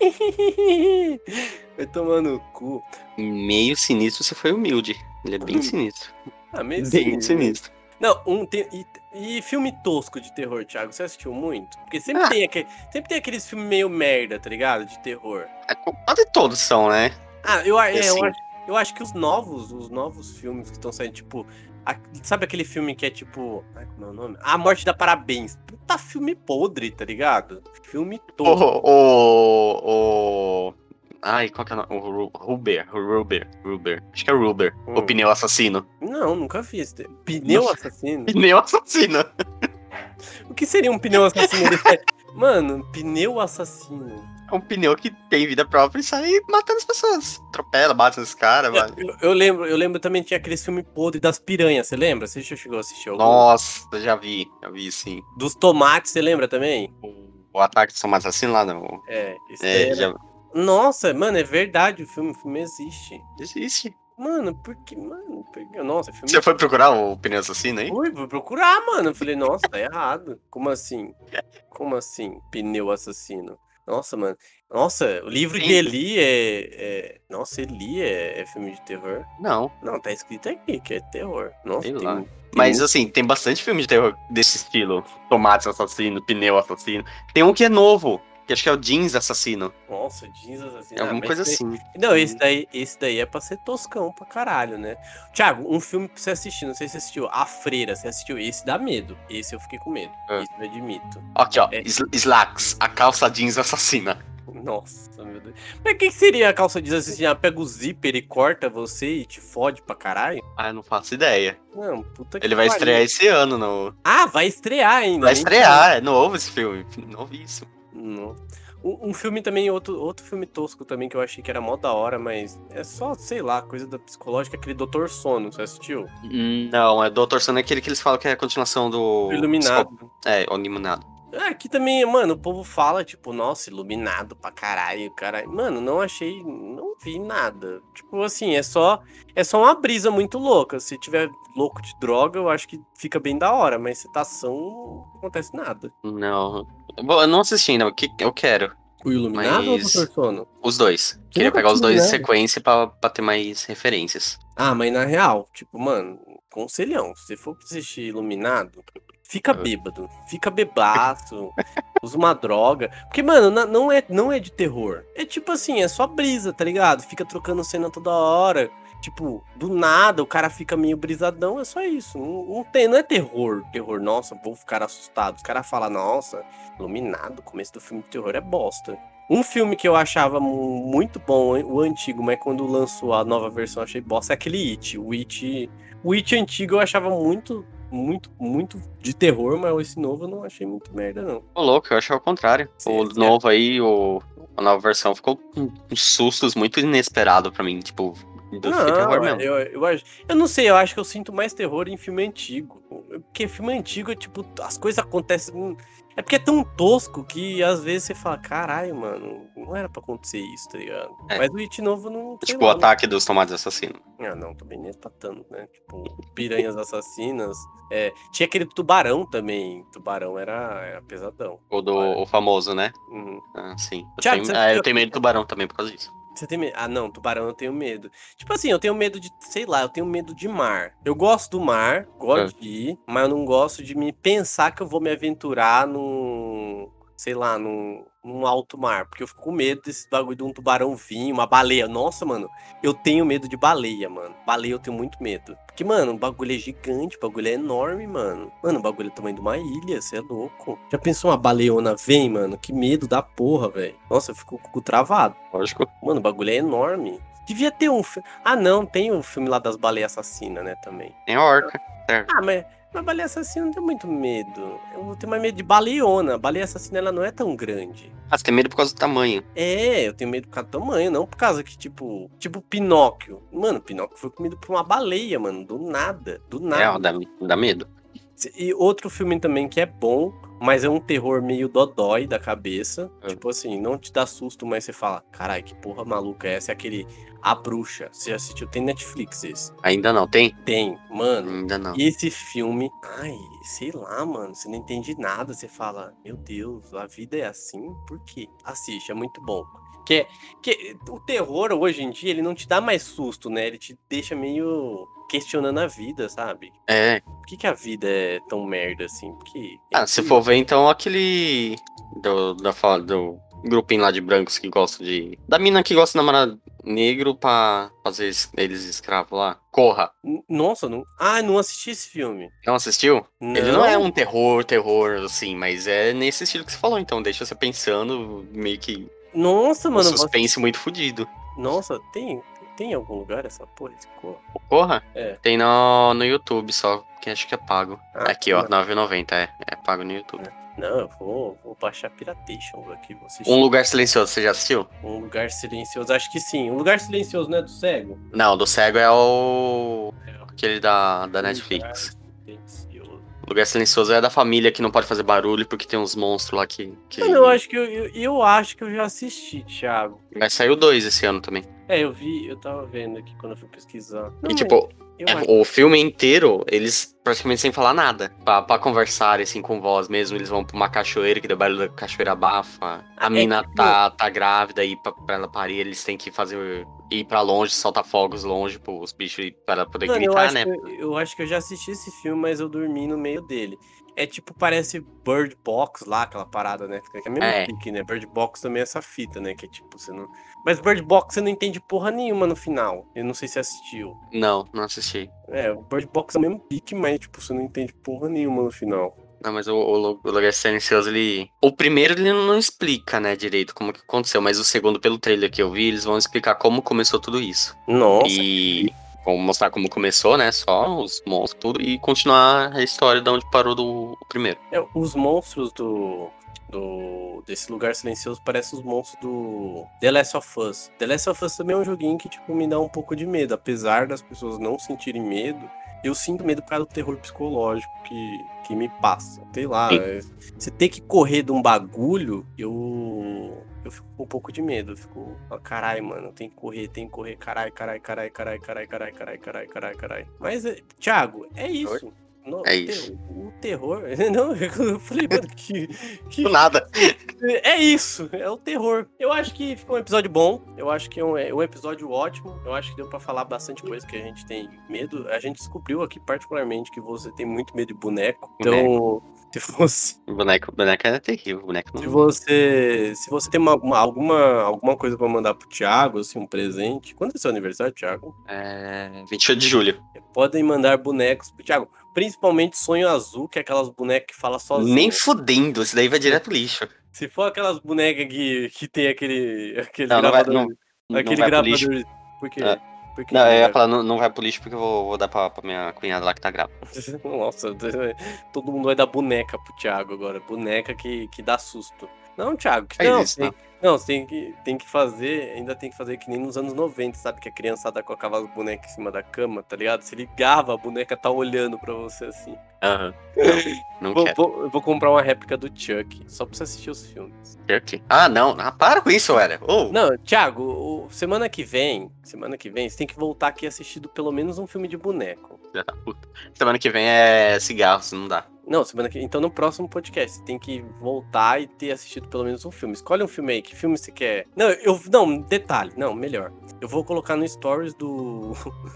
[SPEAKER 2] vai tomar no cu.
[SPEAKER 3] Meio sinistro, você foi humilde. Ele é bem sinistro.
[SPEAKER 2] Ah, meio
[SPEAKER 3] Bem
[SPEAKER 2] sinistro.
[SPEAKER 3] sinistro.
[SPEAKER 2] Não, um, tem, e, e filme tosco de terror, Thiago, você assistiu muito? Porque sempre,
[SPEAKER 3] Ah.
[SPEAKER 2] tem, aquele, sempre tem aqueles filmes meio merda, tá ligado? De terror.
[SPEAKER 3] É, quase todos são, né?
[SPEAKER 2] Ah, eu, é,
[SPEAKER 3] Assim.
[SPEAKER 2] eu, acho, eu acho que os novos, os novos filmes que estão saindo, tipo... a- sabe aquele filme que é tipo... Ai, como é o nome? A Morte dá Parabéns. Puta filme podre, tá ligado? Filme
[SPEAKER 3] O.
[SPEAKER 2] tosco.
[SPEAKER 3] O. o... Ai, qual que é o nome? O Ru- Ruber. O Ruber. Ruber. Acho que é Ruber.
[SPEAKER 2] Hum.
[SPEAKER 3] O pneu assassino.
[SPEAKER 2] Não, nunca vi esse. Pneu
[SPEAKER 3] Não.
[SPEAKER 2] assassino?
[SPEAKER 3] Pneu assassino.
[SPEAKER 2] O que seria um pneu assassino? Mano, pneu assassino.
[SPEAKER 3] É um pneu que tem vida própria e sai matando as pessoas. Atropela, bate nos caras, vai.
[SPEAKER 2] Eu, eu lembro, eu lembro também tinha aquele filme podre das piranhas, você lembra? Você já chegou a assistir algum?
[SPEAKER 3] Nossa, já vi. Já vi, sim.
[SPEAKER 2] Dos tomates, você lembra também?
[SPEAKER 3] O, o ataque de São Assassino lá, não.
[SPEAKER 2] É, esse
[SPEAKER 3] É,
[SPEAKER 2] era-
[SPEAKER 3] já
[SPEAKER 2] Nossa, mano, é verdade, o filme, o filme existe.
[SPEAKER 3] existe.
[SPEAKER 2] Mano, por que, mano? Por que- Nossa, filme.
[SPEAKER 3] Você foi procurar o pneu assassino aí?
[SPEAKER 2] Fui, vou procurar, mano. Eu falei, nossa, tá errado. Como assim? Como assim? Pneu assassino. Nossa, mano. Nossa, o livro de
[SPEAKER 3] Sim.
[SPEAKER 2] Eli é. é... Nossa, Eli é, é filme de terror?
[SPEAKER 3] Não,
[SPEAKER 2] Não, tá escrito aqui que é terror. Nossa,
[SPEAKER 3] sei
[SPEAKER 2] tem,
[SPEAKER 3] lá.
[SPEAKER 2] tem
[SPEAKER 3] Mas
[SPEAKER 2] muito-
[SPEAKER 3] assim, tem bastante filme de terror desse estilo. Tomate assassino, pneu assassino. Tem um que é novo, que acho que é o Jeans assassino.
[SPEAKER 2] Nossa, jeans assassino.
[SPEAKER 3] É alguma
[SPEAKER 2] Ah, mas
[SPEAKER 3] coisa
[SPEAKER 2] esse daí-
[SPEAKER 3] assim.
[SPEAKER 2] Não, esse daí, esse daí é pra ser toscão pra caralho, né? Thiago, um filme pra você assistir, não sei se você assistiu. A Freira, você assistiu? Esse dá medo. Esse eu fiquei com medo.
[SPEAKER 3] É.
[SPEAKER 2] Esse eu admito.
[SPEAKER 3] Aqui, ó.
[SPEAKER 2] É.
[SPEAKER 3] Sl- Slacks, a calça jeans assassina.
[SPEAKER 2] Nossa, meu Deus. Mas o que, que seria a calça jeans assassina? Ela pega o zíper e corta você e te fode pra caralho?
[SPEAKER 3] Ah, eu não faço ideia.
[SPEAKER 2] Não, puta que
[SPEAKER 3] Ele vai
[SPEAKER 2] pariu.
[SPEAKER 3] estrear esse ano no.
[SPEAKER 2] Ah, vai estrear ainda.
[SPEAKER 3] Vai
[SPEAKER 2] nem
[SPEAKER 3] estrear, é novo esse filme. Novíssimo.
[SPEAKER 2] Não. Um, um filme também, outro, outro filme tosco também que eu achei que era mó da hora, mas é só, sei lá, coisa da psicológica, aquele doutor Sono, você assistiu?
[SPEAKER 3] Não, é doutor Sono é aquele que eles falam que é a continuação do...
[SPEAKER 2] O Iluminado.
[SPEAKER 3] É, o Iluminado.
[SPEAKER 2] É, aqui também, mano, o povo fala, tipo, nossa, iluminado pra caralho, caralho. Mano, não achei, não vi nada. Tipo assim, é só, é só uma brisa muito louca. Se tiver louco de droga, eu acho que fica bem da hora, mas citação não acontece nada.
[SPEAKER 3] Não, Bom, eu não assisti ainda, o que eu quero.
[SPEAKER 2] O Iluminado
[SPEAKER 3] Mas-
[SPEAKER 2] ou o doutor Sono?
[SPEAKER 3] Os dois. Queria
[SPEAKER 2] nunca
[SPEAKER 3] pegar os
[SPEAKER 2] assistiu
[SPEAKER 3] dois em
[SPEAKER 2] Iluminado?
[SPEAKER 3] sequência pra, pra ter mais referências.
[SPEAKER 2] Ah, mas na real, tipo, mano, conselhão, se você for assistir Iluminado, fica bêbado, fica bebaço, usa uma droga. Porque, mano, na- não é, não é de terror. É tipo assim, é só brisa, tá ligado? Fica trocando cena toda hora. Tipo, do nada o cara fica meio brisadão, é só isso. Não, não tem, não é terror, terror, nossa, vou ficar assustado. Os caras falam, nossa, Iluminado, o começo do filme de terror é bosta. Um filme que eu achava mu- muito bom, o antigo, mas quando lançou a nova versão eu achei bosta, é aquele It. O It, o It antigo eu achava muito, muito, muito de terror, mas esse novo eu não achei muito merda, não.
[SPEAKER 3] Ô, louco, eu achei o contrário.
[SPEAKER 2] Sim,
[SPEAKER 3] o
[SPEAKER 2] sim.
[SPEAKER 3] novo aí, o, a nova versão, ficou com uns sustos muito inesperados pra mim. Tipo, do foi terror mesmo.
[SPEAKER 2] Eu, eu, acho- eu não sei, eu acho que eu sinto mais terror em filme antigo. Porque filme antigo é tipo, as coisas acontecem. hum, É porque é tão tosco que às vezes você fala, caralho, mano, não era pra acontecer isso, tá ligado?
[SPEAKER 3] É.
[SPEAKER 2] Mas o It novo não. sei
[SPEAKER 3] Tipo,
[SPEAKER 2] lá,
[SPEAKER 3] o ataque dos tomates assassinos.
[SPEAKER 2] não- Ah, não, também nem tá tanto, né? Tipo, piranhas assassinas. É, tinha aquele tubarão também. Tubarão era, era pesadão.
[SPEAKER 3] O do
[SPEAKER 2] Tubarão.
[SPEAKER 3] o famoso, né?
[SPEAKER 2] Uhum.
[SPEAKER 3] Ah, sim. Eu
[SPEAKER 2] Thiago,
[SPEAKER 3] tenho,
[SPEAKER 2] você
[SPEAKER 3] é,
[SPEAKER 2] assistiu
[SPEAKER 3] eu tenho medo do tubarão também por causa disso.
[SPEAKER 2] Você tem medo? Ah, não, tubarão eu tenho medo. Tipo assim, eu tenho medo de, sei lá, eu tenho medo de mar. Eu gosto do mar, gosto de ir, mas eu não gosto de me pensar que eu vou me aventurar num, sei lá, num, num alto mar. Porque eu fico com medo desse bagulho de um tubarão vir, uma baleia. Nossa, mano, eu tenho medo de baleia, mano. Baleia eu tenho muito medo. Porque, mano, o bagulho é gigante, o bagulho é enorme, mano. Mano, o bagulho é do tamanho de uma ilha, você é louco. Já pensou uma baleona vem, mano? Que medo da porra, velho. Nossa, eu fico com o cu travado.
[SPEAKER 3] Lógico.
[SPEAKER 2] Mano, o bagulho é enorme. Devia ter um filme. Ah, não, tem um filme lá das baleias assassinas, né, também.
[SPEAKER 3] Tem a orca. Certo.
[SPEAKER 2] Ah, mas, mas baleia assassina não tem muito medo. Eu vou ter mais medo de baleona. A baleia assassina, ela não é tão grande.
[SPEAKER 3] Ah, você tem medo por causa do tamanho.
[SPEAKER 2] É, eu tenho medo por causa do tamanho, não por causa que, tipo... Tipo, Pinóquio. Mano, Pinóquio foi comido por uma baleia, mano. Do nada. Do
[SPEAKER 3] É, ó,
[SPEAKER 2] nada.
[SPEAKER 3] dá, dá medo.
[SPEAKER 2] E outro filme também que é bom, mas é um terror meio dodói da cabeça.
[SPEAKER 3] É.
[SPEAKER 2] Tipo assim, não te dá susto, mas você fala, caralho, que porra maluca é essa? É aquele A Bruxa. Você já assistiu? Tem Netflix esse.
[SPEAKER 3] Ainda não, tem?
[SPEAKER 2] Tem, mano.
[SPEAKER 3] Ainda não.
[SPEAKER 2] E esse filme, ai, sei lá, mano, você não entende nada. Você fala, meu Deus, a vida é assim? Por quê? Assiste, é muito bom. Que, é- que o terror hoje em dia, ele não te dá mais susto, né? Ele te deixa meio questionando a vida, sabe?
[SPEAKER 3] É.
[SPEAKER 2] Por que, que a vida é tão merda assim? Porque.
[SPEAKER 3] Ah, se for ver, então, aquele. Do, da, fa- do grupinho lá de brancos que gosta de. Da mina que gosta de namorar negro pra fazer es- eles escravos lá. Corra.
[SPEAKER 2] N- Nossa, não. Ah, não assisti esse filme.
[SPEAKER 3] Não assistiu? Ele não é um terror, terror, assim, mas é nesse estilo que você falou, então. Deixa você pensando, meio que.
[SPEAKER 2] Nossa,
[SPEAKER 3] Um
[SPEAKER 2] mano. você-
[SPEAKER 3] suspense muito fodido.
[SPEAKER 2] Nossa, tem, tem em algum lugar essa porra? Esse cor?
[SPEAKER 3] Corra?
[SPEAKER 2] É.
[SPEAKER 3] Tem no, no YouTube só, que acho que é pago.
[SPEAKER 2] Ah,
[SPEAKER 3] Aqui, ó,
[SPEAKER 2] não.
[SPEAKER 3] nove reais e noventa, é. É pago no YouTube.
[SPEAKER 2] Não, eu vou, vou baixar Piratation aqui, vou assistir.
[SPEAKER 3] Um Lugar Silencioso, você já assistiu?
[SPEAKER 2] Um Lugar Silencioso, acho que sim. Um Lugar Silencioso não é do cego?
[SPEAKER 3] Não, do cego é o. Aquele da, da Netflix.
[SPEAKER 2] Lugar Silencioso.
[SPEAKER 3] Lugar Silencioso é da família que não pode fazer barulho porque tem uns monstros lá que. que...
[SPEAKER 2] Mano, eu acho que eu, eu, eu acho que eu já assisti, Thiago.
[SPEAKER 3] Vai sair o dois esse ano também.
[SPEAKER 2] É, eu vi, eu tava vendo aqui quando eu fui pesquisar. Não,
[SPEAKER 3] E
[SPEAKER 2] mas
[SPEAKER 3] tipo,
[SPEAKER 2] eu
[SPEAKER 3] é,
[SPEAKER 2] acho-
[SPEAKER 3] o filme inteiro, eles praticamente sem falar nada. Pra, pra conversar, assim, com voz mesmo. Eles vão pra uma cachoeira, que o barulho da cachoeira abafa. A
[SPEAKER 2] É
[SPEAKER 3] mina
[SPEAKER 2] tipo-
[SPEAKER 3] tá, tá grávida e pra, pra ela parir, eles têm que fazer. Ir pra longe, soltar fogos longe pros bichos ir- pra ela poder
[SPEAKER 2] Mano, eu
[SPEAKER 3] gritar,
[SPEAKER 2] acho,
[SPEAKER 3] né?
[SPEAKER 2] que eu, eu acho que eu já assisti esse filme, mas eu dormi no meio dele. É tipo, parece Bird Box lá, aquela parada, né? Que é mesmo
[SPEAKER 3] É.
[SPEAKER 2] pique, né? Bird Box também é essa fita, né? Que é tipo, você não. Mas Bird Box você não entende porra nenhuma no final. Eu não sei se assistiu.
[SPEAKER 3] Não, não assisti.
[SPEAKER 2] É, o Bird Box é o mesmo pique, mas tipo, você não entende porra nenhuma no final.
[SPEAKER 3] Não, mas o, o, o Lugar Silencioso, ele... O primeiro, ele não explica, né, direito como que aconteceu. Mas o segundo, pelo trailer que eu vi, eles vão explicar como começou tudo isso.
[SPEAKER 2] Nossa.
[SPEAKER 3] E vão mostrar como começou, né, só os monstros, tudo. E continuar a história de onde parou do o primeiro.
[SPEAKER 2] É, os monstros do. do desse Lugar Silencioso parece os monstros do The Last of Us. The Last of Us também é um joguinho que, tipo, me dá um pouco de medo. Apesar das pessoas não sentirem medo, eu sinto medo por causa do terror psicológico que, que me passa. Sei lá, é, você ter que correr de um bagulho, eu... Eu fico com um pouco de medo, eu fico, oh, caralho, mano, tem que correr, tem que correr, caralho, caralho, caralho, caralho, caralho, caralho, caralho, caralho, caralho, caralho. Mas, Thiago, é isso. No,
[SPEAKER 3] é
[SPEAKER 2] o
[SPEAKER 3] isso.
[SPEAKER 2] Ter, o terror... Não, eu falei, mano, que... que
[SPEAKER 3] Do nada.
[SPEAKER 2] É isso, é o terror. Eu acho que ficou um episódio bom, eu acho que é um, é um episódio ótimo, eu acho que deu pra falar bastante coisa que a gente tem medo. A gente descobriu aqui particularmente que você tem muito medo de boneco, então... Se fosse...
[SPEAKER 3] Boneco, boneco é terrível, boneco não...
[SPEAKER 2] Se você, se você tem uma, uma, alguma, alguma coisa pra mandar pro Thiago, assim, um presente... Quando é seu aniversário, Thiago?
[SPEAKER 3] É... vinte e oito de julho.
[SPEAKER 2] Podem mandar bonecos pro Thiago. Principalmente Sonho Azul, que é aquelas bonecas que falam sozinho.
[SPEAKER 3] Nem fudendo, isso daí vai direto pro lixo.
[SPEAKER 2] Se for aquelas bonecas que, que tem aquele, aquele
[SPEAKER 3] não,
[SPEAKER 2] gravador...
[SPEAKER 3] Não vai, não,
[SPEAKER 2] aquele
[SPEAKER 3] não vai
[SPEAKER 2] gravador...
[SPEAKER 3] pro lixo.
[SPEAKER 2] Por quê?
[SPEAKER 3] É.
[SPEAKER 2] Por quê?
[SPEAKER 3] Não, eu ia falar, não, não vai pro lixo porque eu vou, vou dar pra, pra minha cunhada lá que tá grávida.
[SPEAKER 2] Nossa, todo mundo vai dar boneca pro Thiago agora. Boneca que, que dá susto. Não, Thiago, que
[SPEAKER 3] É
[SPEAKER 2] não,
[SPEAKER 3] isso,
[SPEAKER 2] tem,
[SPEAKER 3] não.
[SPEAKER 2] não, você tem que, tem que fazer, ainda tem que fazer que nem nos anos noventa, sabe? Que a criançada colocava as bonecas em cima da cama, tá ligado? Se ligava, a boneca tá olhando pra você assim.
[SPEAKER 3] Aham. Não, não
[SPEAKER 2] Vou,
[SPEAKER 3] quero.
[SPEAKER 2] vou, eu vou comprar uma réplica do Chuck, só pra você assistir os filmes.
[SPEAKER 3] Chuck? Ah, não. Ah, para com isso, velho. Oh.
[SPEAKER 2] Não, Thiago, o, semana que vem, semana que vem, você tem que voltar aqui assistindo pelo menos um filme de boneco.
[SPEAKER 3] Puta. Semana que vem é cigarros, não dá.
[SPEAKER 2] Não, semana que então no próximo podcast você tem que voltar e ter assistido pelo menos um filme. Escolhe um filme aí, que filme você quer? Não, eu não, detalhe, não, melhor. Eu vou colocar no stories do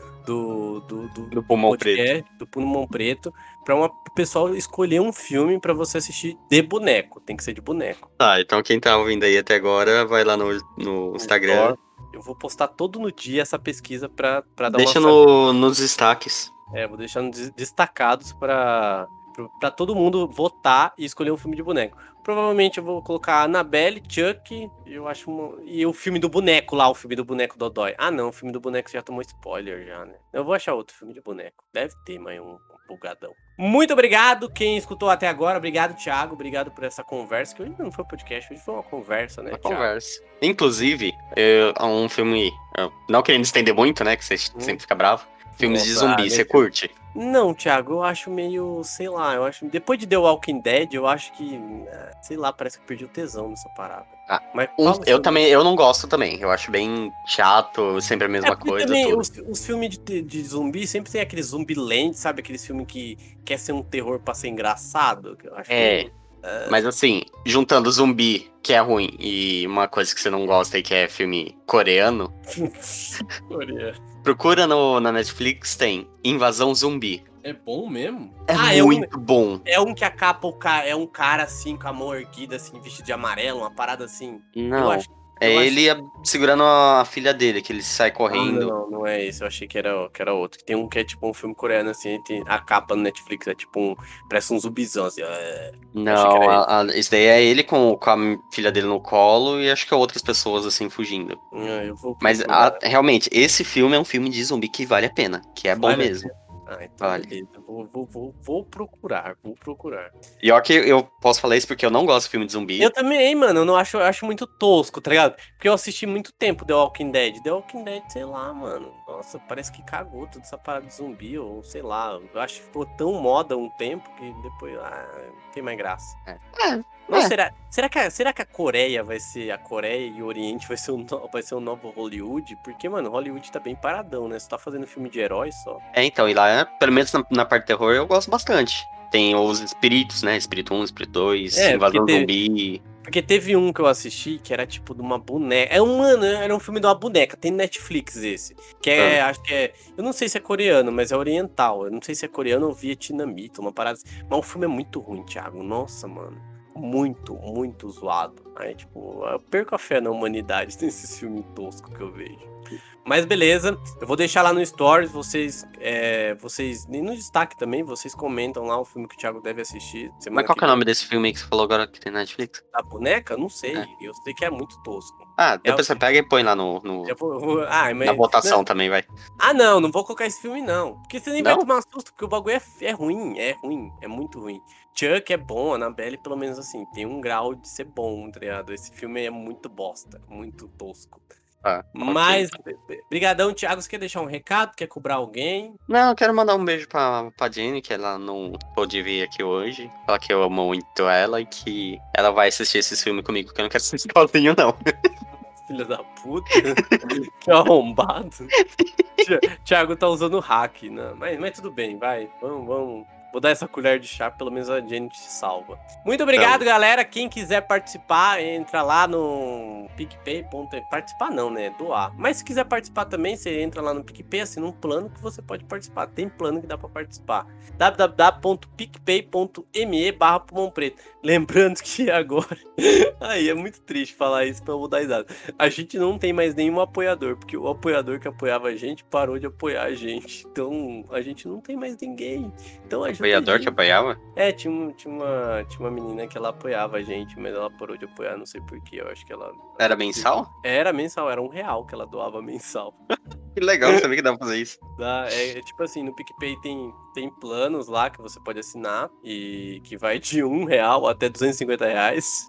[SPEAKER 2] do do, do,
[SPEAKER 3] do Pulmão
[SPEAKER 2] podcast,
[SPEAKER 3] Preto,
[SPEAKER 2] do Pulmão Preto, para uma o pessoal escolher um filme pra você assistir de boneco. Tem que ser de boneco.
[SPEAKER 3] Tá, então quem tá ouvindo aí até agora, vai lá no, no Instagram.
[SPEAKER 2] Eu vou postar todo no dia essa pesquisa pra, pra dar
[SPEAKER 3] Deixa
[SPEAKER 2] uma...
[SPEAKER 3] no, nos destaques.
[SPEAKER 2] É, vou deixar nos destacados pra, pra todo mundo votar e escolher um filme de boneco. Provavelmente eu vou colocar Annabelle, Chuck, eu acho uma... e o filme do boneco lá, o filme do boneco Dodói. Ah não, o filme do boneco já tomou spoiler já, né? Eu vou achar outro filme de boneco. Deve ter, mas um, um bugadão. Muito obrigado quem escutou até agora. Obrigado, Thiago. Obrigado por essa conversa, que hoje não foi podcast, hoje foi uma conversa, né,
[SPEAKER 3] Uma
[SPEAKER 2] Thiago?
[SPEAKER 3] conversa. Inclusive, eu, um filme, eu, não querendo estender muito, né, que você hum. sempre fica bravo. Filmes
[SPEAKER 2] Nossa,
[SPEAKER 3] de zumbi, você curte?
[SPEAKER 2] Não, Thiago, eu acho meio, sei lá, eu acho, depois de The Walking Dead, eu acho que, sei lá, parece que perdi o tesão nessa parada.
[SPEAKER 3] Ah,
[SPEAKER 2] mas
[SPEAKER 3] um, eu também, eu não gosto também, eu acho bem chato, sempre a mesma
[SPEAKER 2] é,
[SPEAKER 3] coisa.
[SPEAKER 2] Também,
[SPEAKER 3] tudo.
[SPEAKER 2] Os, os filmes de, de zumbi sempre tem aquele Zumbiland, sabe, aqueles filmes que quer ser um terror pra ser engraçado, que eu acho
[SPEAKER 3] É,
[SPEAKER 2] que, uh...
[SPEAKER 3] mas assim, juntando zumbi, que é ruim, e uma coisa que você não gosta e que é filme coreano...
[SPEAKER 2] Coreano.
[SPEAKER 3] Procura no, na Netflix, tem Invasão Zumbi.
[SPEAKER 2] É bom mesmo?
[SPEAKER 3] É
[SPEAKER 2] ah,
[SPEAKER 3] muito
[SPEAKER 2] é um,
[SPEAKER 3] bom.
[SPEAKER 2] É um que a capa o cara, é um cara assim, com a mão erguida, assim, vestido de amarelo, uma parada assim.
[SPEAKER 3] Não,
[SPEAKER 2] eu acho,
[SPEAKER 3] é
[SPEAKER 2] eu
[SPEAKER 3] ele acho... segurando a filha dele, que ele sai correndo.
[SPEAKER 2] Ah, não, não é esse, eu achei que era, que era outro. Tem um que é tipo um filme coreano, assim, tem a capa no Netflix é tipo um, parece um zumbizão, assim.
[SPEAKER 3] Não, a, a, esse daí é ele com, com a filha dele no colo e acho que outras pessoas, assim, fugindo.
[SPEAKER 2] Ah, eu vou
[SPEAKER 3] Mas a, realmente, esse filme é um filme de zumbi que vale a pena, que é
[SPEAKER 2] vale
[SPEAKER 3] bom mesmo.
[SPEAKER 2] Ah, então
[SPEAKER 3] vale.
[SPEAKER 2] beleza. Vou, vou, vou, vou procurar, vou procurar.
[SPEAKER 3] E ó que eu posso falar isso porque eu não gosto de filme de zumbi.
[SPEAKER 2] Eu também, mano, eu não acho, eu acho muito tosco, tá ligado? Porque eu assisti muito tempo The Walking Dead. The Walking Dead, sei lá, mano. Nossa, parece que cagou toda essa parada de zumbi, ou sei lá. Eu acho que ficou tão moda um tempo que depois, ah, não tem mais graça.
[SPEAKER 3] É.
[SPEAKER 2] Nossa,
[SPEAKER 3] é.
[SPEAKER 2] será, será, que a, será que a Coreia vai ser, a Coreia e o Oriente vai ser, o no, vai ser o novo Hollywood? Porque, mano, Hollywood tá bem paradão, né? Você tá fazendo filme de heróis só.
[SPEAKER 3] É, então, e lá, pelo menos na, na parte de terror, eu gosto bastante. Tem os espíritos, né? Espírito um, Espírito dois,
[SPEAKER 2] é,
[SPEAKER 3] Invasão
[SPEAKER 2] teve,
[SPEAKER 3] Zumbi.
[SPEAKER 2] Porque teve um que eu assisti que era tipo de uma boneca. É um, mano, era um filme de uma boneca. Tem Netflix esse. Que é, ah. acho que é. Eu não sei se é coreano, mas é oriental. Eu não sei se é coreano ou vietnamita, uma parada assim. Mas o filme é muito ruim, Thiago. Nossa, mano. Muito, muito zoado. Aí, tipo, eu perco a fé na humanidade nesses filmes toscos que eu vejo. Mas beleza, eu vou deixar lá no Stories, vocês, é, vocês, e no destaque também, vocês comentam lá o filme que o Thiago deve assistir.
[SPEAKER 3] Mas qual que é o nome desse filme aí que você falou agora que tem na Netflix?
[SPEAKER 2] A boneca? Não sei,
[SPEAKER 3] É.
[SPEAKER 2] eu sei que é muito tosco.
[SPEAKER 3] Ah, depois
[SPEAKER 2] É,
[SPEAKER 3] você pega e põe lá no, no-
[SPEAKER 2] eu vou- eu vou- ah, mas-
[SPEAKER 3] na votação
[SPEAKER 2] não.
[SPEAKER 3] também, vai.
[SPEAKER 2] Ah, não, não vou colocar esse filme, não. Porque você nem vai
[SPEAKER 3] Não?
[SPEAKER 2] tomar susto, porque o bagulho é, é ruim, é ruim, é muito ruim. Chuck é bom, Annabelle, pelo menos assim, tem um grau de ser bom, tá ligado? Esse filme é muito bosta, muito tosco.
[SPEAKER 3] Ah, ok.
[SPEAKER 2] Mas, brigadão, Thiago, você quer deixar um recado? Quer cobrar alguém?
[SPEAKER 3] Não, eu quero mandar um beijo pra, pra Jenny, que ela não pôde vir aqui hoje. Falar que eu amo muito ela e que ela vai assistir esse filme comigo, que eu não quero assistir sozinho, não.
[SPEAKER 2] Filha da puta. Que arrombado. Thi- Thiago tá usando hack, né? Mas, mas tudo bem, vai. Vamos, vamos. Vou dar essa colher de chá, pelo menos a Jenny se salva. Muito obrigado, galera. Quem quiser participar, entra lá no PicPay. Participar não, né? Doar. Mas se quiser participar também, você entra lá no PicPay, assina um plano que você pode participar. Tem plano que dá pra participar. w w w ponto picpay ponto me barra pulmão preto. Lembrando que agora... Aí, é muito triste falar isso, então eu vou dar risada. A gente não tem mais nenhum apoiador, porque o apoiador que apoiava a gente parou de apoiar a gente. Então, a gente não tem mais ninguém. Então, ajuda a
[SPEAKER 3] Apoiador
[SPEAKER 2] gente.
[SPEAKER 3] que apoiava?
[SPEAKER 2] É, tinha, um- tinha, uma, tinha uma menina que ela apoiava a gente, mas ela parou de apoiar, não sei porquê. Eu acho que ela...
[SPEAKER 3] Era mensal?
[SPEAKER 2] Era mensal, era um real que ela doava mensal.
[SPEAKER 3] Que legal, não sabia que dava pra fazer isso.
[SPEAKER 2] Tá? É, é tipo assim, no PicPay tem, tem planos lá que você pode assinar e que vai de um real até duzentos e cinquenta reais.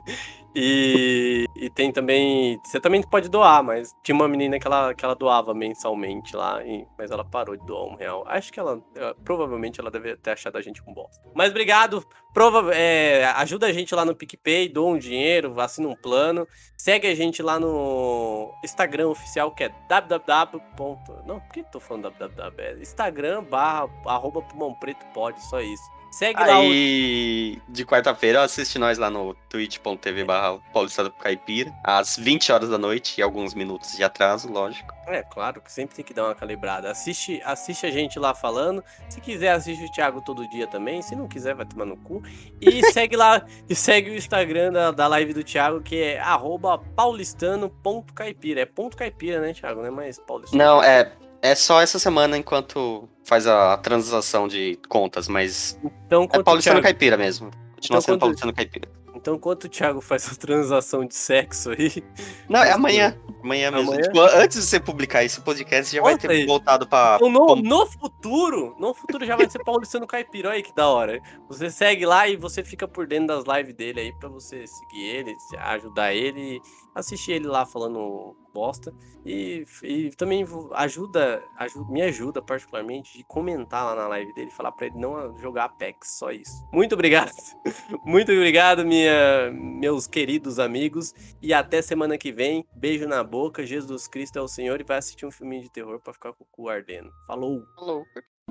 [SPEAKER 2] E, e tem também. Você também pode doar, mas tinha uma menina que ela, que ela doava mensalmente lá, e- mas ela parou de doar um real. Acho que ela. eh, Provavelmente ela deve ter achado a gente um bosta. Mas obrigado. Prova, é, ajuda a gente lá no PicPay, doa um dinheiro, assina um plano. Segue a gente lá no Instagram oficial, que é www. Não, por que eu tô falando www? É Instagram barra arroba pulmão preto pode, só isso. Segue lá o.
[SPEAKER 3] Aí, de quarta-feira, assiste nós lá no twitch ponto tv barra Paulistano Caipira, às vinte horas da noite e alguns minutos de atraso, lógico.
[SPEAKER 2] É, claro que sempre tem que dar uma calibrada. Assiste, assiste a gente lá falando. Se quiser, assiste o Thiago todo dia também. Se não quiser, vai tomar no cu. E segue lá, e segue o Instagram da, da live do Thiago, que é arroba paulistano ponto caipira. É ponto caipira, né, Thiago? Não é mais paulistano.
[SPEAKER 3] Não, é, é só essa semana enquanto faz a transação de contas, mas
[SPEAKER 2] Então,
[SPEAKER 3] é
[SPEAKER 2] quanto o
[SPEAKER 3] Paulistano
[SPEAKER 2] Thiago,
[SPEAKER 3] Caipira mesmo. Continua
[SPEAKER 2] Então,
[SPEAKER 3] sendo
[SPEAKER 2] quando-
[SPEAKER 3] Paulistano Caipira.
[SPEAKER 2] então, quanto o Thiago faz a transação de sexo aí,
[SPEAKER 3] Não, é amanhã. Amanhã mesmo.
[SPEAKER 2] Amanhã?
[SPEAKER 3] Tipo, antes de você publicar esse podcast, já vai
[SPEAKER 2] Nossa,
[SPEAKER 3] ter
[SPEAKER 2] aí.
[SPEAKER 3] voltado pra.
[SPEAKER 2] então, no,
[SPEAKER 3] pom-
[SPEAKER 2] no futuro, no futuro já vai ser paulistano caipira. Olha aí que da hora. Você segue lá e você fica por dentro das lives dele aí pra você seguir ele, se- ajudar ele, assistir ele lá falando bosta. E, e também vo- ajuda, aju- me ajuda particularmente de comentar lá na live dele, falar pra ele não jogar Apex, só isso. Muito obrigado. Muito obrigado, minha, meus queridos amigos. E até semana que vem. Beijo na boca. Jesus Cristo é o Senhor. E vai assistir um filminho de terror pra ficar com o cu ardendo. Falou!
[SPEAKER 3] Falou.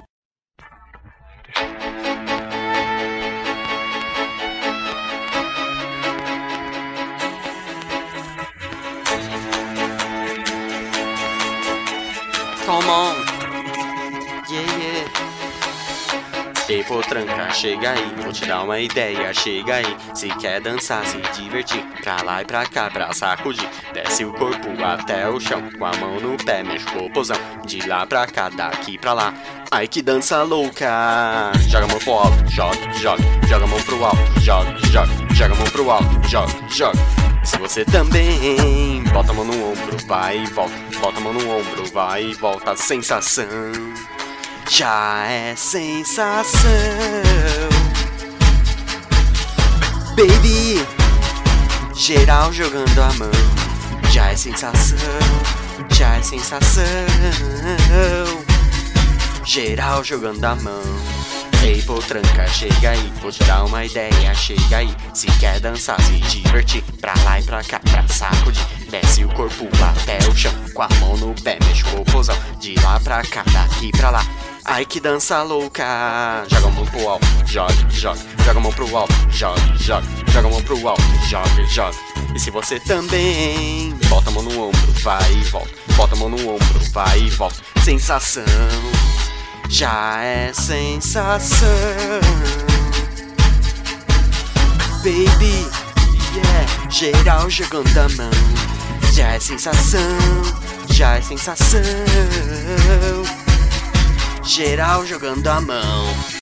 [SPEAKER 3] Come on. Yeah, yeah. Ei, pô, tranca, chega aí, vou te dar uma ideia, chega aí. Se quer dançar, se divertir, pra lá e pra cá, pra sacudir. Desce o corpo até o chão, com a mão no pé, mexe o popozão. De lá pra cá, daqui pra lá. Ai, que dança louca. Joga a mão pro alto, joga, joga. Joga a mão pro alto, joga, joga. Joga a mão pro alto, joga, joga. Se você também bota a mão no ombro, vai e volta. Bota a mão no ombro, vai e volta. Sensação já é sensação. Baby, geral jogando a mão. Já é sensação, já é sensação. Geral jogando a mão. Ei, pô, tranca, chega aí, vou te dar uma ideia, chega aí. Se quer dançar, se divertir, pra lá e pra cá, pra sacudir. Desce o corpo até o chão, com a mão no pé, mexe o popozão. De lá pra cá, daqui pra lá. Ai, que dança louca. Joga a mão pro alto, joga, joga. Joga a mão pro alto, joga, joga. Joga a mão pro alto, joga, joga. E se você também bota a mão no ombro, vai e volta. Bota a mão no ombro, vai e volta. Sensação já é sensação. Baby, yeah, geral jogando a mão. Já é sensação, já é sensação. Geral jogando a mão.